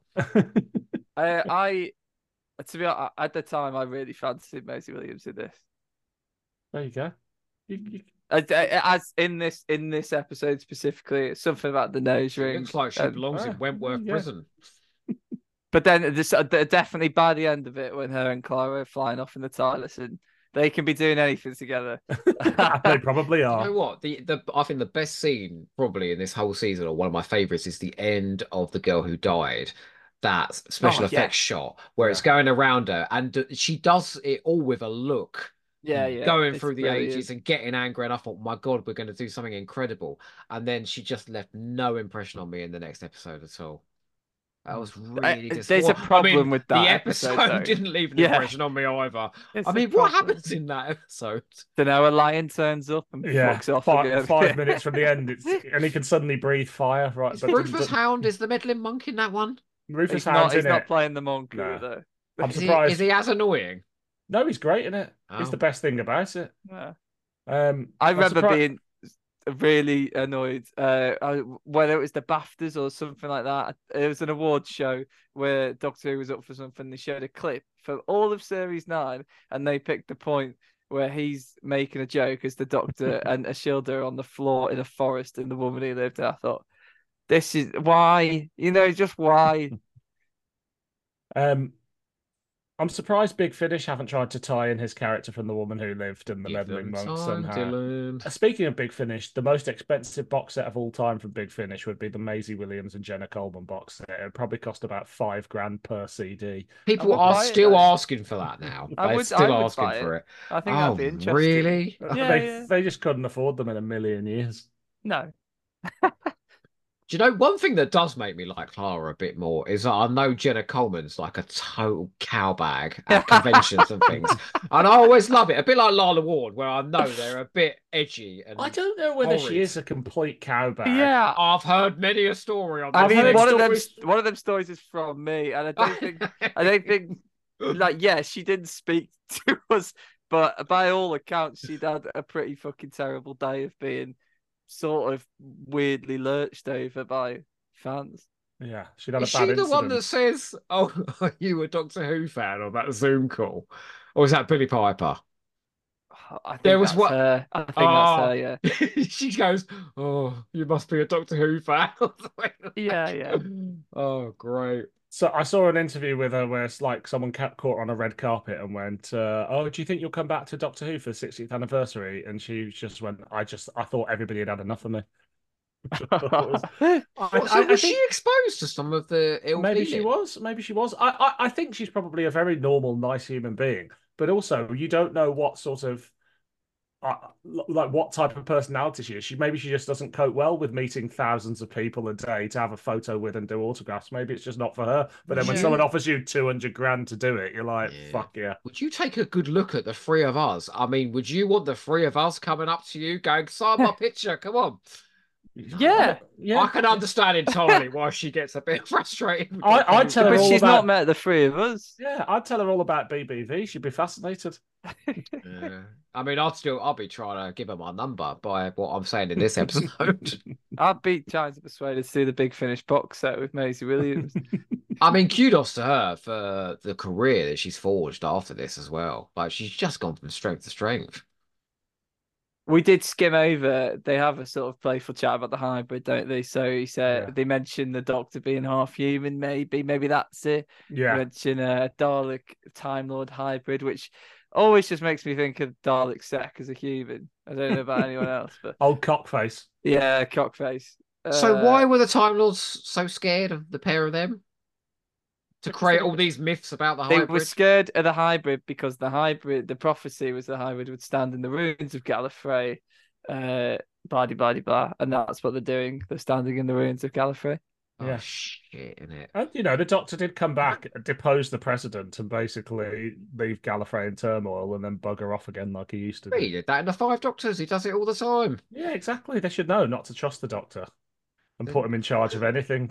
I to be honest, at the time I really fancied Maisie Williams in this. There you go. As in this episode specifically, it's something about the nose ring. Looks like she belongs in Wentworth Prison. But then definitely by the end of it, when her and Clara are flying off in the TARDIS and they can be doing anything together. They probably are. You know what? I think the best scene probably in this whole season, or one of my favorites, is the end of The Girl Who Died. That special effects shot where it's going around her, and she does it all with a look. Going through the ages and getting angry, and I thought, my God, we're going to do something incredible. And then she just left no impression on me in the next episode at all. That was really disappointing. There's a problem with that the episode didn't leave an impression on what happens in that episode? Don't know, a lion turns up and fucks off. 5 minutes from the end, and he can suddenly breathe fire. Right, Rufus Hound is the meddling monk in that one. Rufus Hound's not playing the monk though. I'm surprised. Is he as annoying? No, he's great in it. It's the best thing about it. Yeah. I remember being really annoyed whether it was the BAFTAs or something like that. It was an awards show where Doctor Who was up for something. They showed a clip for all of Series 9 and they picked the point where he's making a joke as the Doctor and Ashilda are on the floor in a forest and the woman who lived there. I thought, this is why, just why. I'm surprised Big Finish haven't tried to tie in his character from The Woman Who Lived and The Meddling Monk somehow. Speaking of Big Finish, the most expensive box set of all time from Big Finish would be the Maisie Williams and Jenna Coleman box set. It would probably cost about $5,000 per CD. People are still asking for that now. They're still asking for it. I think that'd be interesting. Really? They just couldn't afford them in a million years. No. Do you know, one thing that does make me like Clara a bit more is that I know Jenna Coleman's like a total cowbag at conventions and things. And I always love it. A bit like Lala Ward, where I know they're a bit edgy. And I don't know whether she is a complete cowbag. Yeah. I've heard many a story on that. I mean, one of them stories is from me. And I don't think, like, she didn't speak to us, but by all accounts, she'd had a pretty fucking terrible day of being sort of weirdly lurched over by fans. Yeah, she'd had a bad incident. Is she the one that says, "Oh, are you a Doctor Who fan?" on that Zoom call, or is that Billie Piper? I think there was her. I think that's her. Yeah. She goes, "Oh, you must be a Doctor Who fan." Yeah. Oh, great. So I saw an interview with her where it's like someone caught her on a red carpet and went, "Oh, do you think you'll come back to Doctor Who for the 60th anniversary?" And she just went, "I thought everybody had enough of me." Was she exposed to some of the ill Maybe feeling? Maybe she was. I think she's probably a very normal, nice human being. But also, you don't know what sort of like what type of personality she is. Maybe she just doesn't cope well with meeting thousands of people a day to have a photo with and do autographs. Maybe it's just not for her. But then when someone offers you $200,000 to do it, you're like, fuck yeah. Would you take a good look at the three of us? I mean, would you want the three of us coming up to you going, sign my picture? Come on. Yeah. I can understand entirely why she gets a bit frustrated. with I'd Doctor Who. tell her But all she's about. not met the three of us. Yeah, I'd tell her all about BBV. She'd be fascinated. Yeah. I mean, I'll be trying to give her my number by what I'm saying in this episode. I'd be trying to persuade her to see the Big Finish box set with Maisie Williams. I mean, kudos to her for the career that she's forged after this as well. Like, she's just gone from strength to strength. We did skim over. They have a sort of playful chat about the hybrid, don't they? So he said Yeah. they mentioned the Doctor being half human. Maybe that's it. Yeah. Mention a Dalek Time Lord hybrid, which always just makes me think of Dalek Sec as a human. I don't know about anyone else, but Old cockface. yeah, cockface. So why were the Time Lords so scared of the pair of them? To Because create they- all these myths about the they hybrid? were scared of the hybrid because the prophecy was the hybrid would stand in the ruins of Gallifrey, blah blah blah blah, and that's what they're doing. They're standing in the ruins of Gallifrey. Oh, Yeah. shit, innit? And, the Doctor did come back, depose the president, and basically leave Gallifrey in turmoil and then bugger off again like he used to do. He did that in the Five Doctors. He does it all the time. Yeah, exactly. They should know not to trust the Doctor and put him in charge of anything.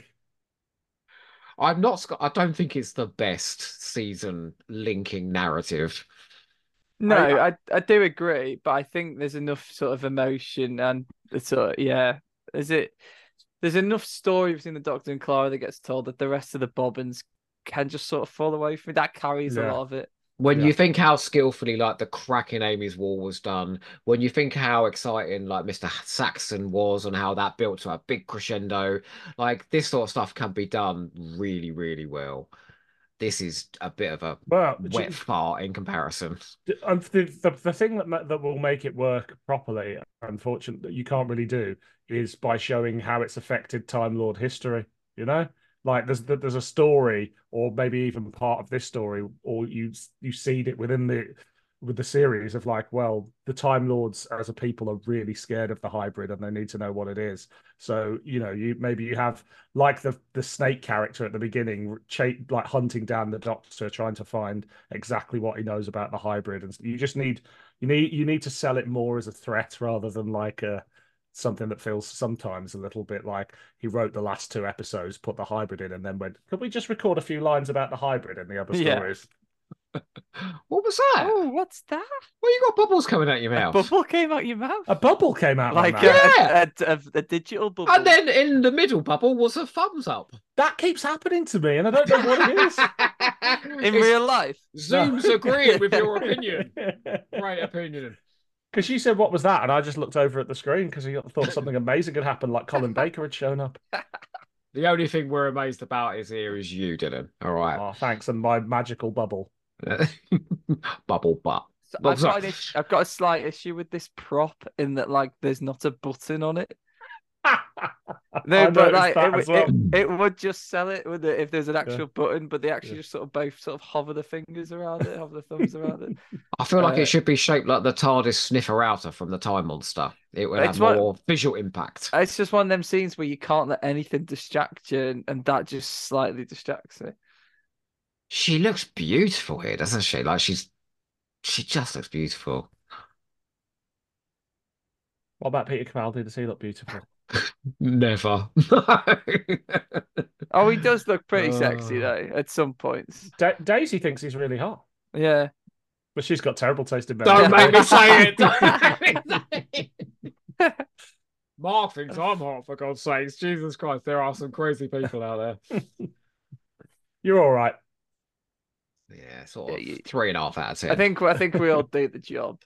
I don't think it's the best season linking narrative. No, I do agree, but I think there's enough sort of emotion and the sort of, there's enough story between the Doctor and Clara that gets told that the rest of the Bobbins can just sort of fall away from it. That carries a Yeah. lot of it. When Yeah. you think how skillfully like the crack in Amy's wall was done, when you think how exciting like Mr. Saxon was and how that built to a big crescendo, like this sort of stuff can be done really, really well. This is a bit of a Well, wet fart in comparison. the thing that will make it work properly, unfortunately, you can't really do is by showing how it's affected Time Lord history. Like there's a story, or maybe even part of this story, or you seed it within the series of like, well, the Time Lords as a people are really scared of the hybrid and they need to know what it is. So you have like the snake character at the beginning, like hunting down the Doctor, trying to find exactly what he knows about the hybrid, and you just need to sell it more as a threat rather than like something that feels sometimes a little bit like he wrote the last two episodes, put the hybrid in, and then went, could we just record a few lines about the hybrid in the other Yeah. stories? What was that? Oh, what's that? Well, you got bubbles coming out your A mouth. bubble came out your mouth. A bubble came out Like my mouth. a digital bubble. And then in the middle bubble was a thumbs up. That keeps happening to me, and I don't know what it is. in It's- real life. Zoom's agreeing with your opinion. Great opinion. Because she said, "What was that?" And I just looked over at the screen because I thought something amazing had happened, like Colin Baker had shown up. The only thing we're amazed about is here is you, Dylan. All right. Oh, thanks, and my magical bubble. Bubble butt. So Well, sorry. I've got a slight issue with this prop in that like there's not a button on it. No, I but noticed like that as well. it would just sell it, would it, if there's an actual button, but they actually Yeah. just sort of both sort of hover the fingers around it, hover the thumbs around it. I feel like Uh, it should be shaped like the TARDIS sniffer outer from the Time Monster. It would have It's what- more visual impact. It's just one of them scenes where you can't let anything distract you, and that just slightly distracts me. She looks beautiful here, doesn't she? Like she just looks beautiful. What about Peter Capaldi? Does he look beautiful? Never. Oh, he does look pretty sexy Oh. though at some points. Daisy thinks he's really hot, Yeah. but she's got terrible taste in men. Don't make me say it. Don't make me say it. Mark thinks I'm hot, for God's sakes. Jesus Christ, there are some crazy people out there. You're all right. Yeah, sort of Yeah, 3.5 out of 10. I think we all do the job.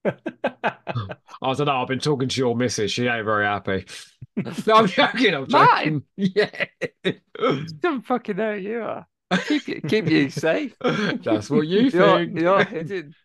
I don't know. I've been talking to your missus. She ain't very happy. No, I'm joking. I'm joking. Mine? Yeah. Don't fucking know who you are. Keep you safe. That's what you You're think. hidden.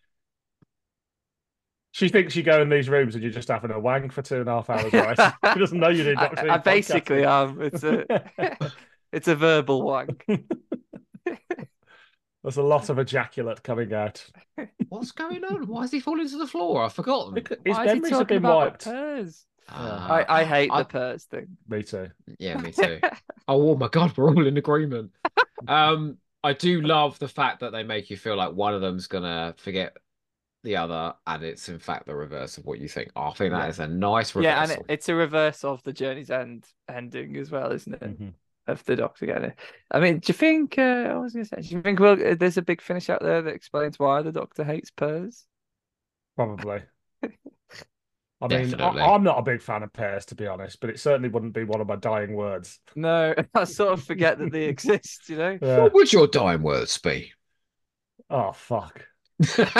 She thinks you go in these rooms and you're just having a wank for 2.5 hours, right? She doesn't know you do Doctor Who I basically podcasting. am. It's a verbal wank. There's a lot of ejaculate coming out. What's going on? Why is he falling to the floor? I've forgotten. His Why is he memories have talking been about wiped. the purrs? Ah, I hate I- the purrs thing. Me too. yeah, me too. Oh my God, we're all in agreement. I do love the fact that they make you feel like one of them's gonna forget the other, and it's in fact the reverse of what you think. I think that Yeah. is a nice Yeah, and reversal. it's a reverse of the Journey's End ending as well, isn't it? Mhm. Of the Doctor getting it. I mean, do you think? I was going to say, do you think there's a big finish out there that explains why the Doctor hates Purrs? Probably. I mean, Definitely. I'm not a big fan of pears, to be honest, but it certainly wouldn't be one of my dying words. No, I sort of forget that they exist. Yeah. What would your dying words be? Oh, fuck. Put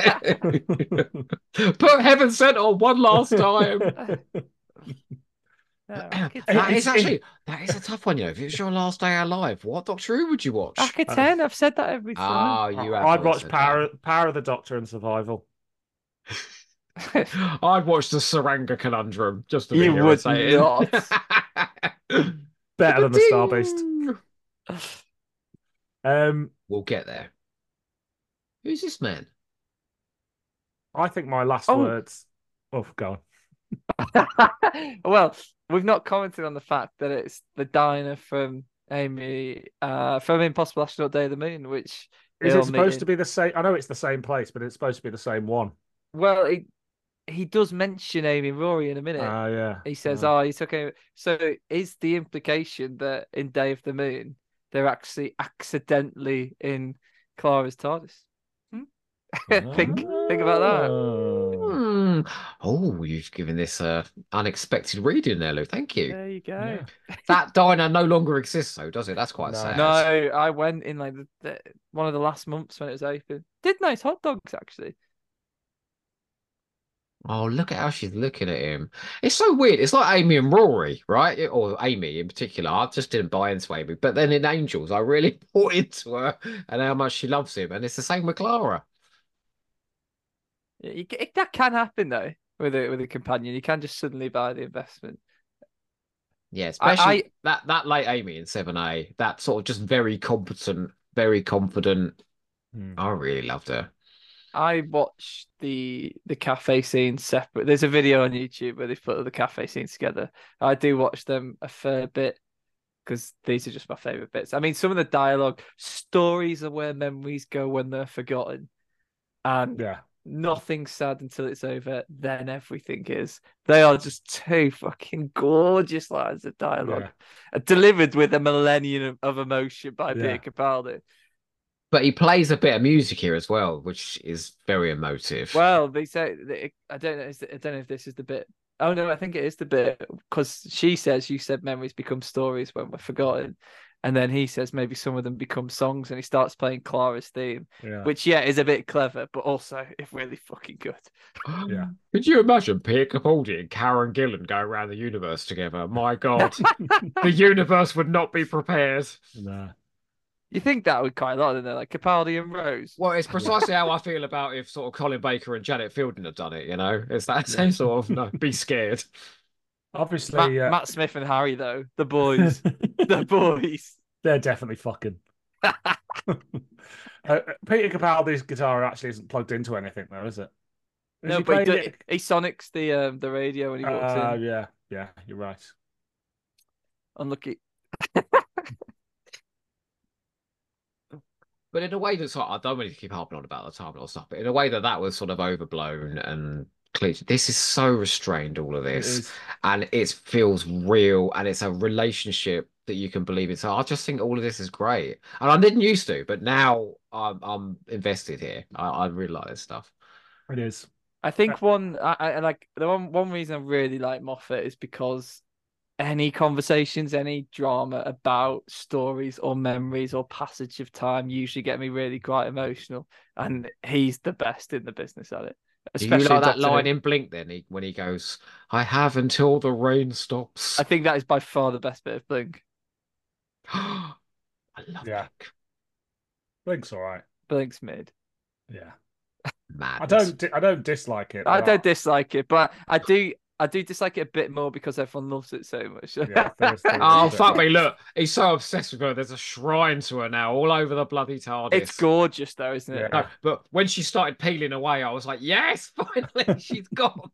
Heaven Sent on one last time. No, Akka That 10. is actually that is a tough one, you know. If it's your last day alive, what Doctor Who would you watch? Akka 10. I've said that every time. Ah, you have I'd always watch said Power of the Doctor and Survival. that. I'd watch the Saranga Conundrum just to be You would irritating. not. Better than the Star Beast. We'll get there. Who's this man? I think my last Oh. words. Oh, go on. Well, we've not commented on the fact that it's the diner from Amy from Impossible Astronaut Day of the Moon, which Is they'll it supposed meet to be the same? I know it's the same place, but it's supposed to be the same one. Well, he does mention Amy and Rory in a minute. Yeah. He says, "Oh, he's okay." So is the implication that in Day of the Moon they're actually accidentally in Clara's TARDIS? Think about that. Oh. Oh, you've given this unexpected reading there, Lou. Thank you. There you go. Yeah. That diner no longer exists, though, does it? That's quite No. sad. No, I went in like one of the last months when it was open. Did nice hot dogs actually. Oh, look at how she's looking at him. It's so weird. It's like Amy and Rory, right? Or Amy in particular. I just didn't buy into Amy. But then in Angels, I really bought into her and how much she loves him. And it's the same with Clara. Yeah, that can happen though with a companion. You can just suddenly buy the investment. Yeah, especially that late Amy in 7A, that sort of just very competent, very confident. I really loved her. I watched the cafe scenes separate. There's a video on YouTube where they put the cafe scenes together. I do watch them a fair bit because these are just my favorite bits. I mean, some of the dialogue, stories are where memories go when they're forgotten, and Yeah. nothing's sad until it's over. Then everything is. They are just two fucking gorgeous lines of dialogue, delivered with a millennium of emotion by Peter Capaldi. But he plays a bit of music here as well, which is very emotive. Well, they say I don't know. I don't know if this is the bit. Oh no, I think it is the bit because she says you said memories become stories when we're forgotten, and then he says maybe some of them become songs, and he starts playing Clara's theme, which is a bit clever, but also it's really fucking good. Yeah. Could you imagine Peter Capaldi and Karen Gillan go around the universe together? My God, the universe would not be prepared. No. You think that would quite a lot, isn't it? Like Capaldi and Rose. Well, it's precisely how I feel about if sort of Colin Baker and Janet Fielding had done it, you know? It's that same sort of, no, be scared. Obviously, Matt Smith and Harry, though, the boys. The boys. They're definitely fucking. Peter Capaldi's guitar actually isn't plugged into anything, though, is it? No, but he sonics the radio when he walks in. Yeah, you're right. Unlucky. But in a way that's I don't really keep harping on about the time and stuff, but in a way that was sort of overblown and cliche. This is so restrained, all of this, and it feels real, and it's a relationship that you can believe in. So I just think all of this is great, and I didn't used to, but now I'm invested here. I really like this stuff. It is. I think I like the one reason I really like Moffat is because any conversations, any drama about stories or memories or passage of time usually get me really quite emotional, and he's the best in the business at it. Especially do you like that line in Blink then when he goes, "I have until the rain stops." I think that is by far the best bit of Blink. I love Blink. Blink's all right. Blink's mid. Yeah. Madness. I don't dislike it. I don't dislike it, but I do dislike it a bit more because everyone loves it so much. Yeah, oh, fuck me. Look, he's so obsessed with her. There's a shrine to her now all over the bloody TARDIS. It's gorgeous, though, isn't it? Yeah. No, but when she started peeling away, I was like, yes, finally, she's gone.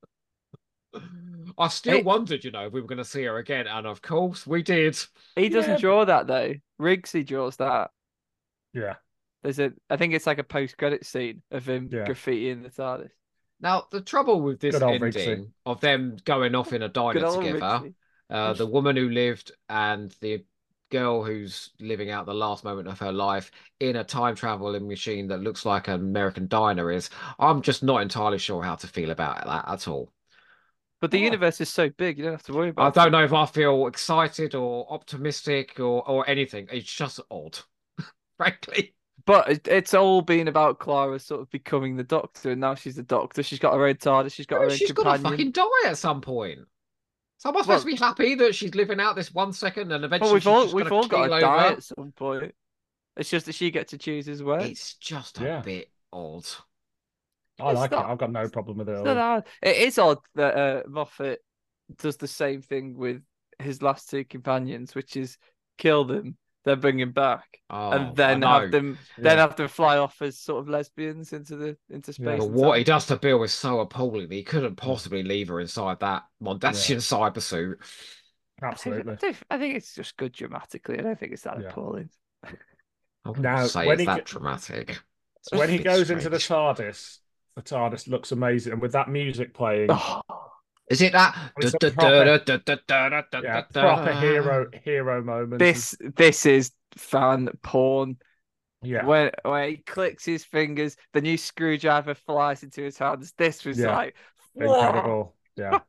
I still wondered, if we were going to see her again. And of course, we did. He doesn't draw that, though. Riggsy draws that. Yeah. I think it's like a post-credit scene of him Yeah. graffitiing the TARDIS. Now, the trouble with this Good old ending Rixie. of them going off in a diner Good old together, Rixie. the woman who lived and the girl who's living out the last moment of her life in a time traveling machine that looks like an American diner is, I'm just not entirely sure how to feel about that at all. But the Oh. universe is so big, you don't have to worry I about don't it. know if I feel excited or optimistic or anything. It's just odd, frankly. But it's all been about Clara sort of becoming the Doctor, and now she's the Doctor. She's got her own TARDIS. She's got her own She's got to companion. fucking die at some point. So am I supposed to be happy that she's living out this 1 second and eventually Well, she's just we've gonna all got keel to die over? at some point. It's just that she gets to choose his way. It's just a Yeah. bit odd. I It's like it. not- I've got no problem with it It's at not all. hard. It is odd that Moffat does the same thing with his last two companions, which is kill them, then bring him back, Oh, and then I have know. them Yeah. have them fly off as sort of lesbians into space. Yeah. But and what time. he does to Bill is so appalling. He couldn't possibly leave her inside that Mondasian cybersuit. Absolutely. I think it's just good dramatically. I don't think it's that Yeah. appalling. I wouldn't Now, say when it's he that ge- dramatic. So when he It's goes into the strange. TARDIS looks amazing, and with that music playing, Oh, Is it that? It's a yeah, proper hero moment. this is fan porn. Yeah, When he clicks his fingers, the new screwdriver flies into his hands. This was Yeah. like incredible. Yeah,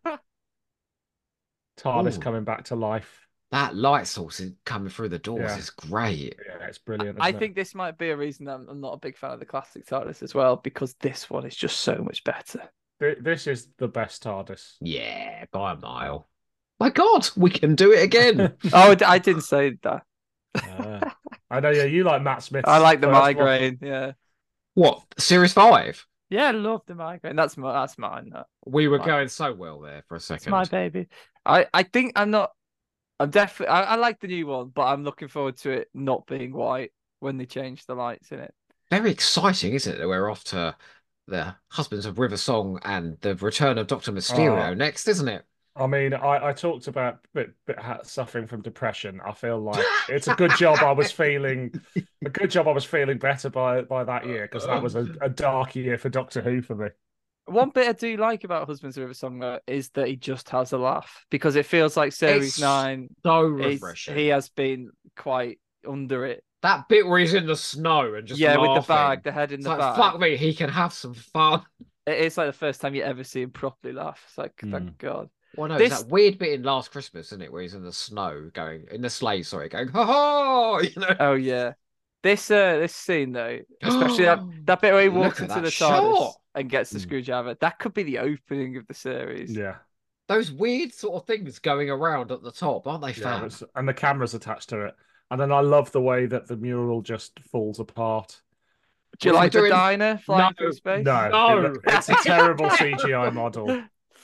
TARDIS Ooh. coming back to life. That light source coming through the doors Yeah. is great. Yeah, it's brilliant. I isn't think this might be a reason that I'm not a big fan of the classic TARDIS as well, because this one is just so much better. this is the best TARDIS. Yeah, by a mile. My God, we can do it again. Oh, I didn't say that. I know. Yeah, you like Matt Smith. I like the migraine. Yeah, What? Series 5? yeah, I love the migraine. That's mine. We were Right. going so well there for a It's second. my baby. I think I'm not. I'm definitely. I like the new one, but I'm looking forward to it not being white when they change the lights in it. Very exciting, isn't it? That we're off to the Husbands of River Song and the return of Dr. Mysterio next, isn't it? I mean, I talked about suffering from depression. I feel like it's a good job I was feeling better by that year, because that was a dark year for Doctor Who for me. One bit I do like about Husbands of River Song though, is that he just has a laugh, because it feels like Series It's 9. So refreshing. He has been quite under it. That bit where he's in the snow and just with the laughing. bag, the head in It's the like, bag. fuck me, he can have some fun. It's like the first time you ever see him properly laugh. It's like, thank God. Well, no, This- it's that weird bit in Last Christmas, isn't it, where he's in the snow, in the sleigh, sorry, going, ha ha, you know. Oh yeah. This scene though, especially that bit where he Look walks at into that the shot. TARDIS and gets the screwdriver, that could be the opening of the series. Yeah, Those weird sort of things going around at the top, aren't they, yeah, fab? and the camera's attached to it, and then I love the way that the mural just falls apart. Do you What are like we the doing? diner flying No, through space? No, it's a terrible CGI model.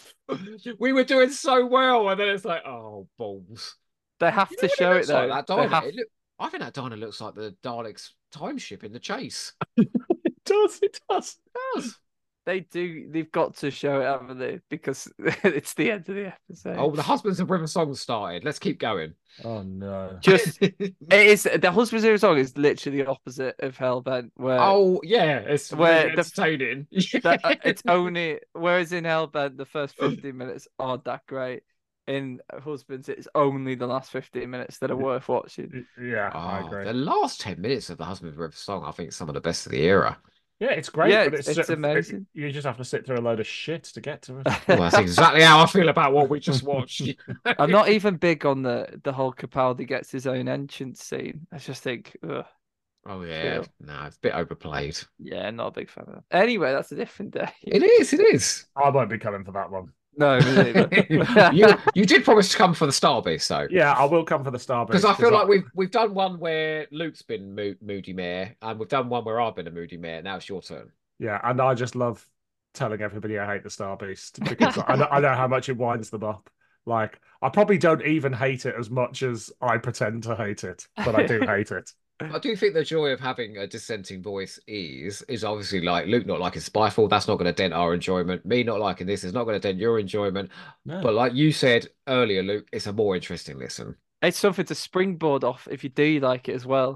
We were doing so well, and then it's like, oh, balls. They have You to know what show it looks though. like, that They diner? have- I think that diner looks like the Daleks' time ship in The Chase. It does. It does. They've got to show it, haven't they? Because it's the end of the episode. Oh, the Husbands of River Song started. Let's keep going. Oh no. Just it is the Husband's Zero Song is literally the opposite of Hellbent, where Oh, yeah, it's Where really the- entertaining. it's only, whereas in Hellbent the first 15 minutes aren't that great. In Husbands, it's only the last 15 minutes that are worth watching. Yeah, I agree. The last 10 minutes of the Husbands of River Song, I think, is some of the best of the era. Yeah, it's great. Yeah, but it's amazing. You just have to sit through a load of shit to get to it. Well, that's exactly how I feel about what we just watched. I'm not even big on the whole Capaldi gets his own entrance scene. I just think, ugh, Oh, yeah. Cool. No, it's a bit overplayed. yeah, not a big fan of that. Anyway, that's a different day. It is. I won't be coming for that one. No, me neither. you did promise to come for the Starbase, though. Yeah, I will come for the Starbase. Because I feel like we've done one where Luke's been moody mayor, and we've done one where I've been a moody mayor. Now it's your turn. Yeah, and I just love telling everybody I hate the Star Beast, because I know how much it winds them up. Like, I probably don't even hate it as much as I pretend to hate it, but I do hate it. I do think the joy of having a dissenting voice is obviously like Luke not liking Spyfall. That's not going to dent our enjoyment. Me not liking this is not going to dent your enjoyment. No. But like you said earlier, Luke, it's a more interesting listen. It's something to springboard off if you do like it as well.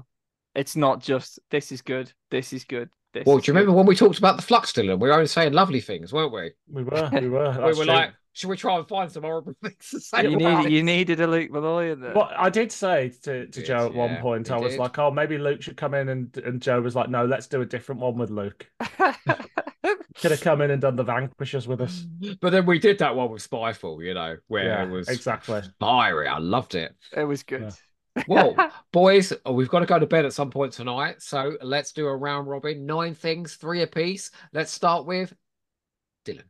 It's not just this is good, this is good, this Well, is do you good. remember when we talked about the Flux, Dylan? We were only saying lovely things, weren't we? We were. We That's were true. like, should we try and find some horrible things to say? You about needed you this? needed a Luke Malloy in there. But I did say to did, Joe at one yeah, point, he I was did. like, oh, maybe Luke should come in, and Joe was like, no, let's do a different one with Luke. Could have come in and done the Vanquishers with us. But then we did that one with Spyfall, you know, where Yeah, it was exactly. fiery. I loved it. It was good. Well, boys, we've got to go to bed at some point tonight. So let's do a round robin. 9 things, 3 apiece. Let's start with Dylan.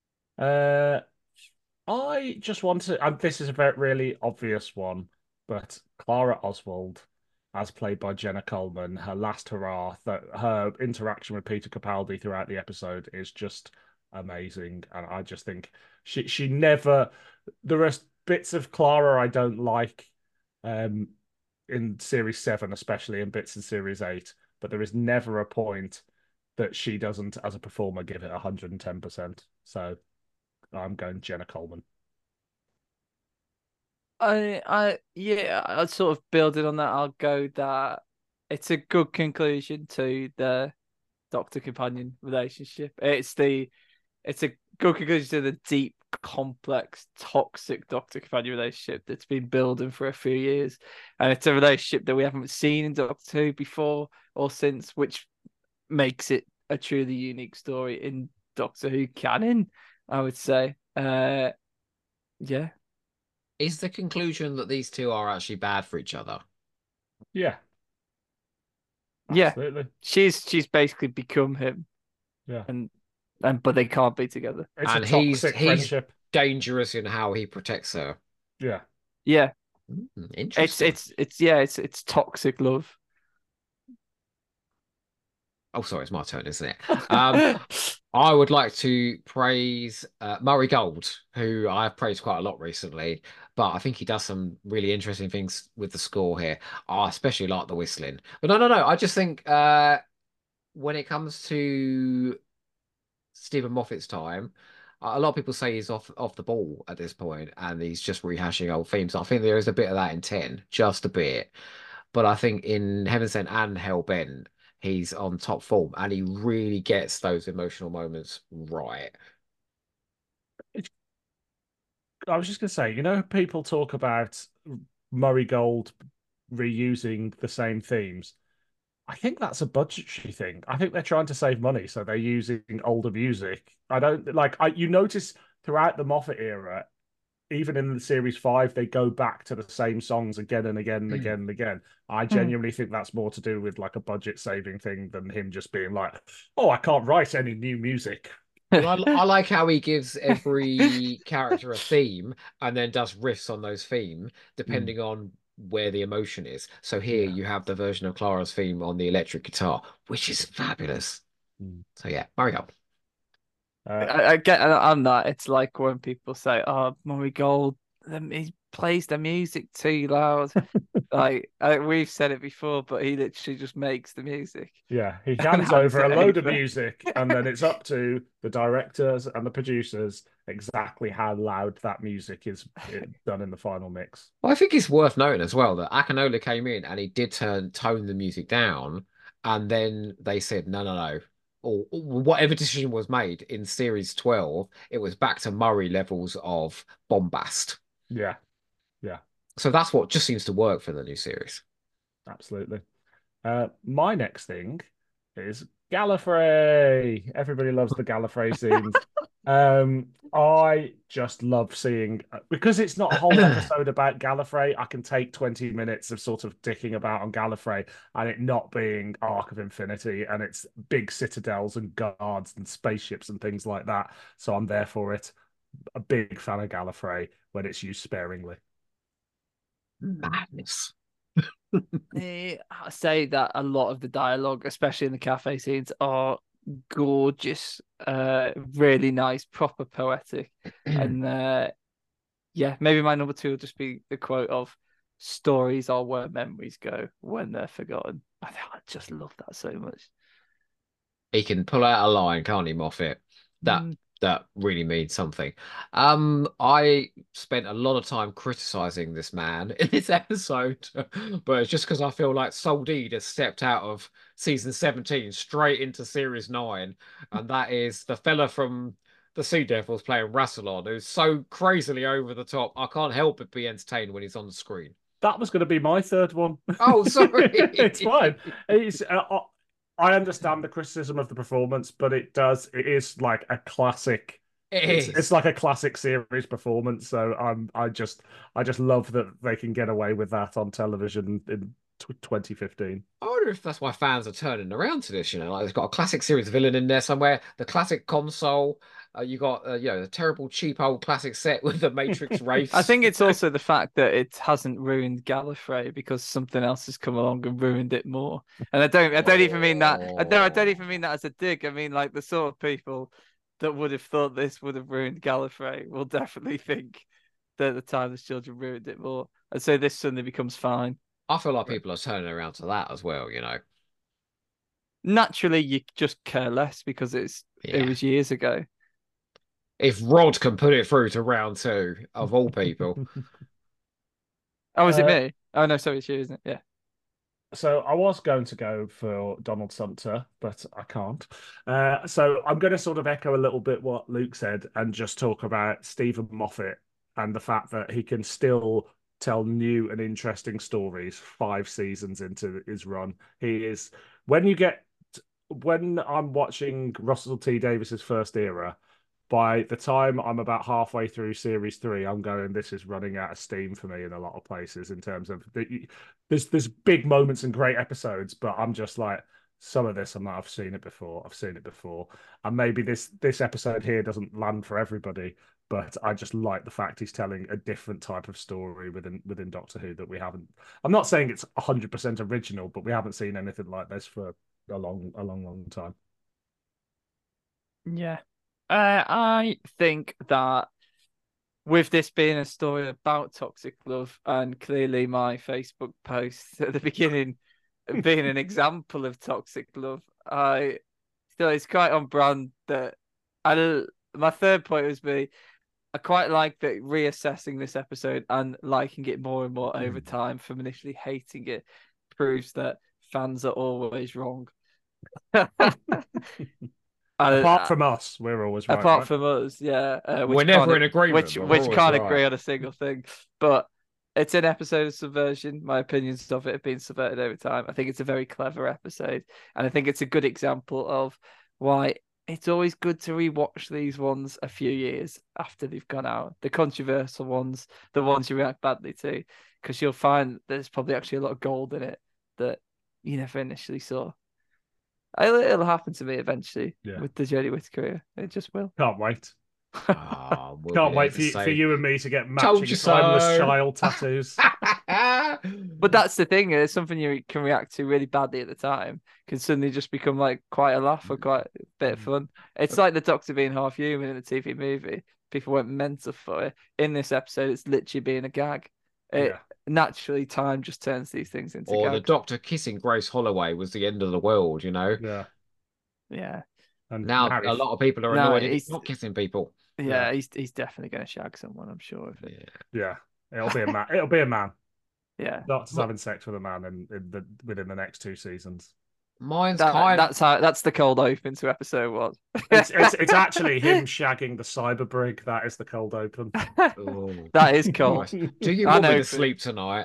I just want to, and this is a very really obvious one, but Clara Oswald, as played by Jenna Coleman, her last hurrah, that her interaction with Peter Capaldi throughout the episode is just amazing, and I just think she never. There are bits of Clara I don't like, in Series 7, especially in bits in Series 8, but there is never a point that she doesn't, as a performer, give it 110%. So I'm going Jenna Coleman. Yeah, I'd sort of building on that. I'll go that it's a good conclusion to the Doctor Companion relationship. It's a good conclusion to the deep, complex, toxic Doctor Companion relationship that's been building for a few years, and it's a relationship that we haven't seen in Doctor Who before or since, which makes it a truly unique story in Doctor Who canon, I would say. Yeah. Is the conclusion that these two are actually bad for each other? Yeah. Yeah. Absolutely. She's basically become him. Yeah. And but they can't be together. It's And a toxic he's friendship. dangerous in how he protects her. Yeah. Yeah. Interesting. It's toxic love. Oh, sorry, it's my turn, isn't it? I would like to praise Murray Gold, who I've praised quite a lot recently, but I think he does some really interesting things with the score here. I especially like the whistling. But no. I just think when it comes to Stephen Moffat's time, a lot of people say he's off the ball at this point, and he's just rehashing old themes. I think there is a bit of that in 10, just a bit. But I think in Heaven Sent and Hellbent, he's on top form, and he really gets those emotional moments right. I was just going to say, people talk about Murray Gold reusing the same themes. I think that's a budgetary thing. I think they're trying to save money, so they're using older music. I don't like. You notice throughout the Moffat era, even in the Series 5, they go back to the same songs again and again and again and again. I genuinely think that's more to do with like a budget saving thing than him just being like, oh, I can't write any new music. But I like how he gives every character a theme and then does riffs on those themes depending on where the emotion is. So here you have the version of Clara's theme on the electric guitar, which is fabulous. So yeah, Murray Gold. I get on that. It's like when people say, "Oh, Murray Gold, he plays the music too loud." We've said it before, but he literally just makes the music. Yeah, he hands over a load of music, and then it's up to the directors and the producers exactly how loud that music is done in the final mix. Well, I think it's worth noting as well that Akinola came in and he did tone the music down, and then they said no. Or whatever decision was made in Series 12, it was back to Murray levels of bombast. Yeah. So that's what just seems to work for the new series. Absolutely. My next thing is Gallifrey. Everybody loves the Gallifrey scenes. I just love seeing, because it's not a whole episode about Gallifrey, I can take 20 minutes of sort of dicking about on Gallifrey and it not being Arc of Infinity, and it's big citadels and guards and spaceships and things like that. So I'm there for it. A big fan of Gallifrey when it's used sparingly. Madness. I say that a lot of the dialogue, especially in the cafe scenes, are gorgeous, really nice, proper poetic. And maybe my number 2 will just be the quote of "Stories are where memories go when they're forgotten." I just love that so much. He can pull out a line, can't he, Moffat? That that really means something. I spent a lot of time criticizing this man in this episode, but it's just because I feel like Soldeed has stepped out of season 17 straight into series 9, and that is the fella from the Sea Devils playing Rassilon, who's so crazily over the top. I can't help but be entertained when he's on the screen. That was going to be my third one. Oh, sorry. It's fine. I understand the criticism of the performance, but it is like a classic. It It's is. like a classic series performance. So I just love that they can get away with that on television in 2015. I wonder if that's why fans are turning around to this. Like it's got a classic series villain in there somewhere. The classic console. You got the terrible cheap old classic set with the Matrix race. I think it's also the fact that it hasn't ruined Gallifrey because something else has come along and ruined it more. And I don't even mean that. No, I don't even mean that as a dig. I mean like the sort of people that would have thought this would have ruined Gallifrey will definitely think that the Timeless Children ruined it more. And so this suddenly becomes fine. I feel like people are turning around to that as well. Naturally, you just care less because it Yeah. was years ago. If Rod can put it through to round 2, of all people. Oh, is it me? Oh no, sorry, it's you, isn't it? Yeah. So I was going to go for Donald Sumter, but I can't. So I'm going to sort of echo a little bit what Luke said and just talk about Stephen Moffat and the fact that he can still tell new and interesting stories 5 seasons into his run. He is when I'm watching Russell T Davis's first era, by the time I'm about halfway through series 3, I'm going, this is running out of steam for me in a lot of places in terms of there's big moments and great episodes, but I'm just like, some of this I'm like, I've seen it before. I've seen it before. And maybe this episode here doesn't land for everybody, but I just like the fact he's telling a different type of story within Doctor Who that we haven't. I'm not saying it's 100% original, but we haven't seen anything like this for a long time. Yeah. I think that with this being a story about toxic love, and clearly my Facebook post at the beginning being an example of toxic love, I feel it's quite on brand that my third point was I quite like that reassessing this episode and liking it more and more over time from initially hating it proves that fans are always wrong. Apart from us, we're always right. Apart from us, yeah. We're never in agreement. Which can't agree on a single thing. But it's an episode of subversion. My opinions of it have been subverted over time. I think it's a very clever episode. And I think it's a good example of why it's always good to rewatch these ones a few years after they've gone out. The controversial ones, the ones you react badly to, because you'll find there's probably actually a lot of gold in it that you never initially saw. It'll happen to me eventually with the Jodie Whittaker career. It just will. Can't wait. We'll Can't wait for you and me to get matching Timeless Child tattoos. But that's the thing. It's something you can react to really badly at the time can suddenly just become like quite a laugh or quite a bit of fun. It's like the Doctor being half human in the TV movie. People went mental for it. In this episode, it's literally being a gag. Naturally, time just turns these things into gags. The Doctor kissing Grace Holloway was the end of the world, Yeah. Yeah. And now a lot of people are annoyed he's not kissing people. Yeah, he's definitely going to shag someone, I'm sure of it. Yeah. It'll be a man. It'll be a man. Yeah. Doctor's having sex with a man within the next 2 seasons. That's the cold open to episode 1. It's actually him shagging the cyber brig. That is the cold open. That is cold. Do you want me to sleep tonight?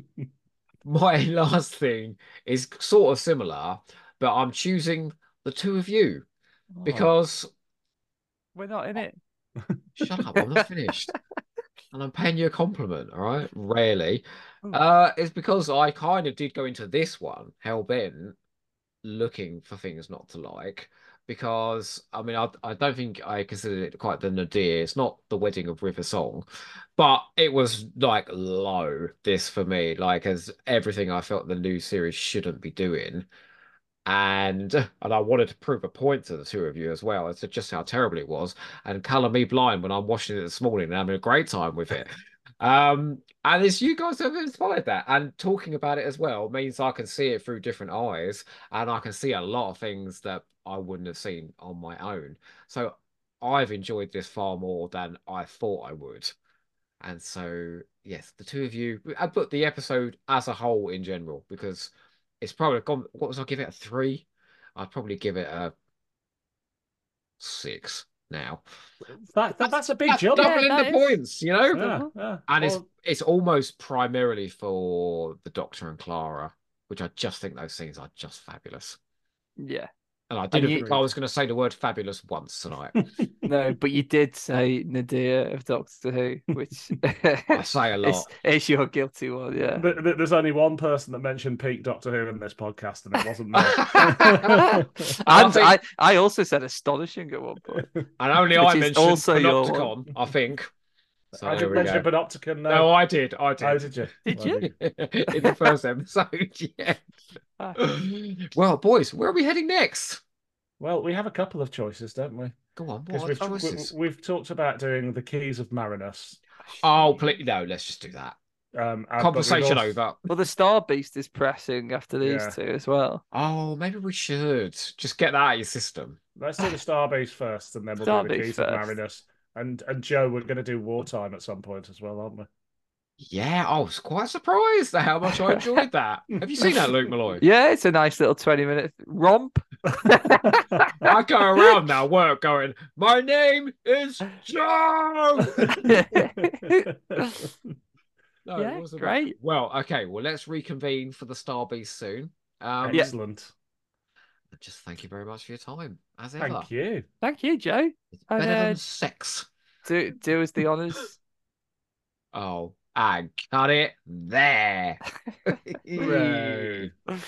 My last thing is sort of similar, but I'm choosing the 2 of you because we're not in it. Shut up, I'm not finished. And I'm paying you a compliment, all right? Rarely. It's because I kind of did go into this one, hell-bent, looking for things not to like, because I mean I don't think I considered it quite the nadir. It's not the wedding of River Song, but it was like low this for me, like as everything I felt the new series shouldn't be doing. And I wanted to prove a point to the 2 of you as well as to just how terrible it was, and colour me blind when I'm watching it this morning and having a great time with it. And it's you guys who have inspired that, and talking about it as well means I can see it through different eyes, and I can see a lot of things that I wouldn't have seen on my own. So I've enjoyed this far more than I thought I would. And so, yes, the two of you, I put the episode as a whole in general, because it's probably gone. What was I give it, a 3? I'd probably give it a 6 now. That's a big That's jump. doubling that the is. points, you know? Yeah, yeah. And Well, it's almost primarily for the Doctor and Clara, which I just think those scenes are just fabulous. Yeah. And I didn't think I Agreed. was going to say the word fabulous once tonight. No, but you did say Nadia of Doctor Who, which I say a lot. is your guilty one, yeah. There's only one person that mentioned peak Doctor Who in this podcast, and it wasn't me. And think- I also said astonishing at one point. And only Which I is mentioned also your Panopticon, I think. So I there didn't we mention go. Panopticon. No, I did. Oh, did you? Did you? In the first episode, yeah. Ah. Well, boys, where are we heading next? Well, we have a couple of choices, don't we? Go on, Because what are the choices? we've talked about doing the Keys of Marinus. Oh, please, no, let's just do that. But we've Conversation also- over. Well, the Star Beast is pressing after these Yeah. two as well. Oh, maybe we should just get that out of your system. Let's do the Starbase first, and then we'll do the Starbase Keys of first. Marinus. And Joe, we're going to do Wartime at some point as well, aren't we? Yeah, I was quite surprised at how much I enjoyed that. Have you seen that, Luke Malloy? Yeah, it's a nice little 20-minute romp. I go around now, work, going, my name is Joe. No, it Yeah, wasn't. great. Well, okay, well, let's reconvene for the Star Beast soon. Excellent. Just thank you very much for your time, as ever. Thank you. Thank you, Joe. It's And, better than uh, sex. Do us the honours. Oh, and cut it there. Hooray.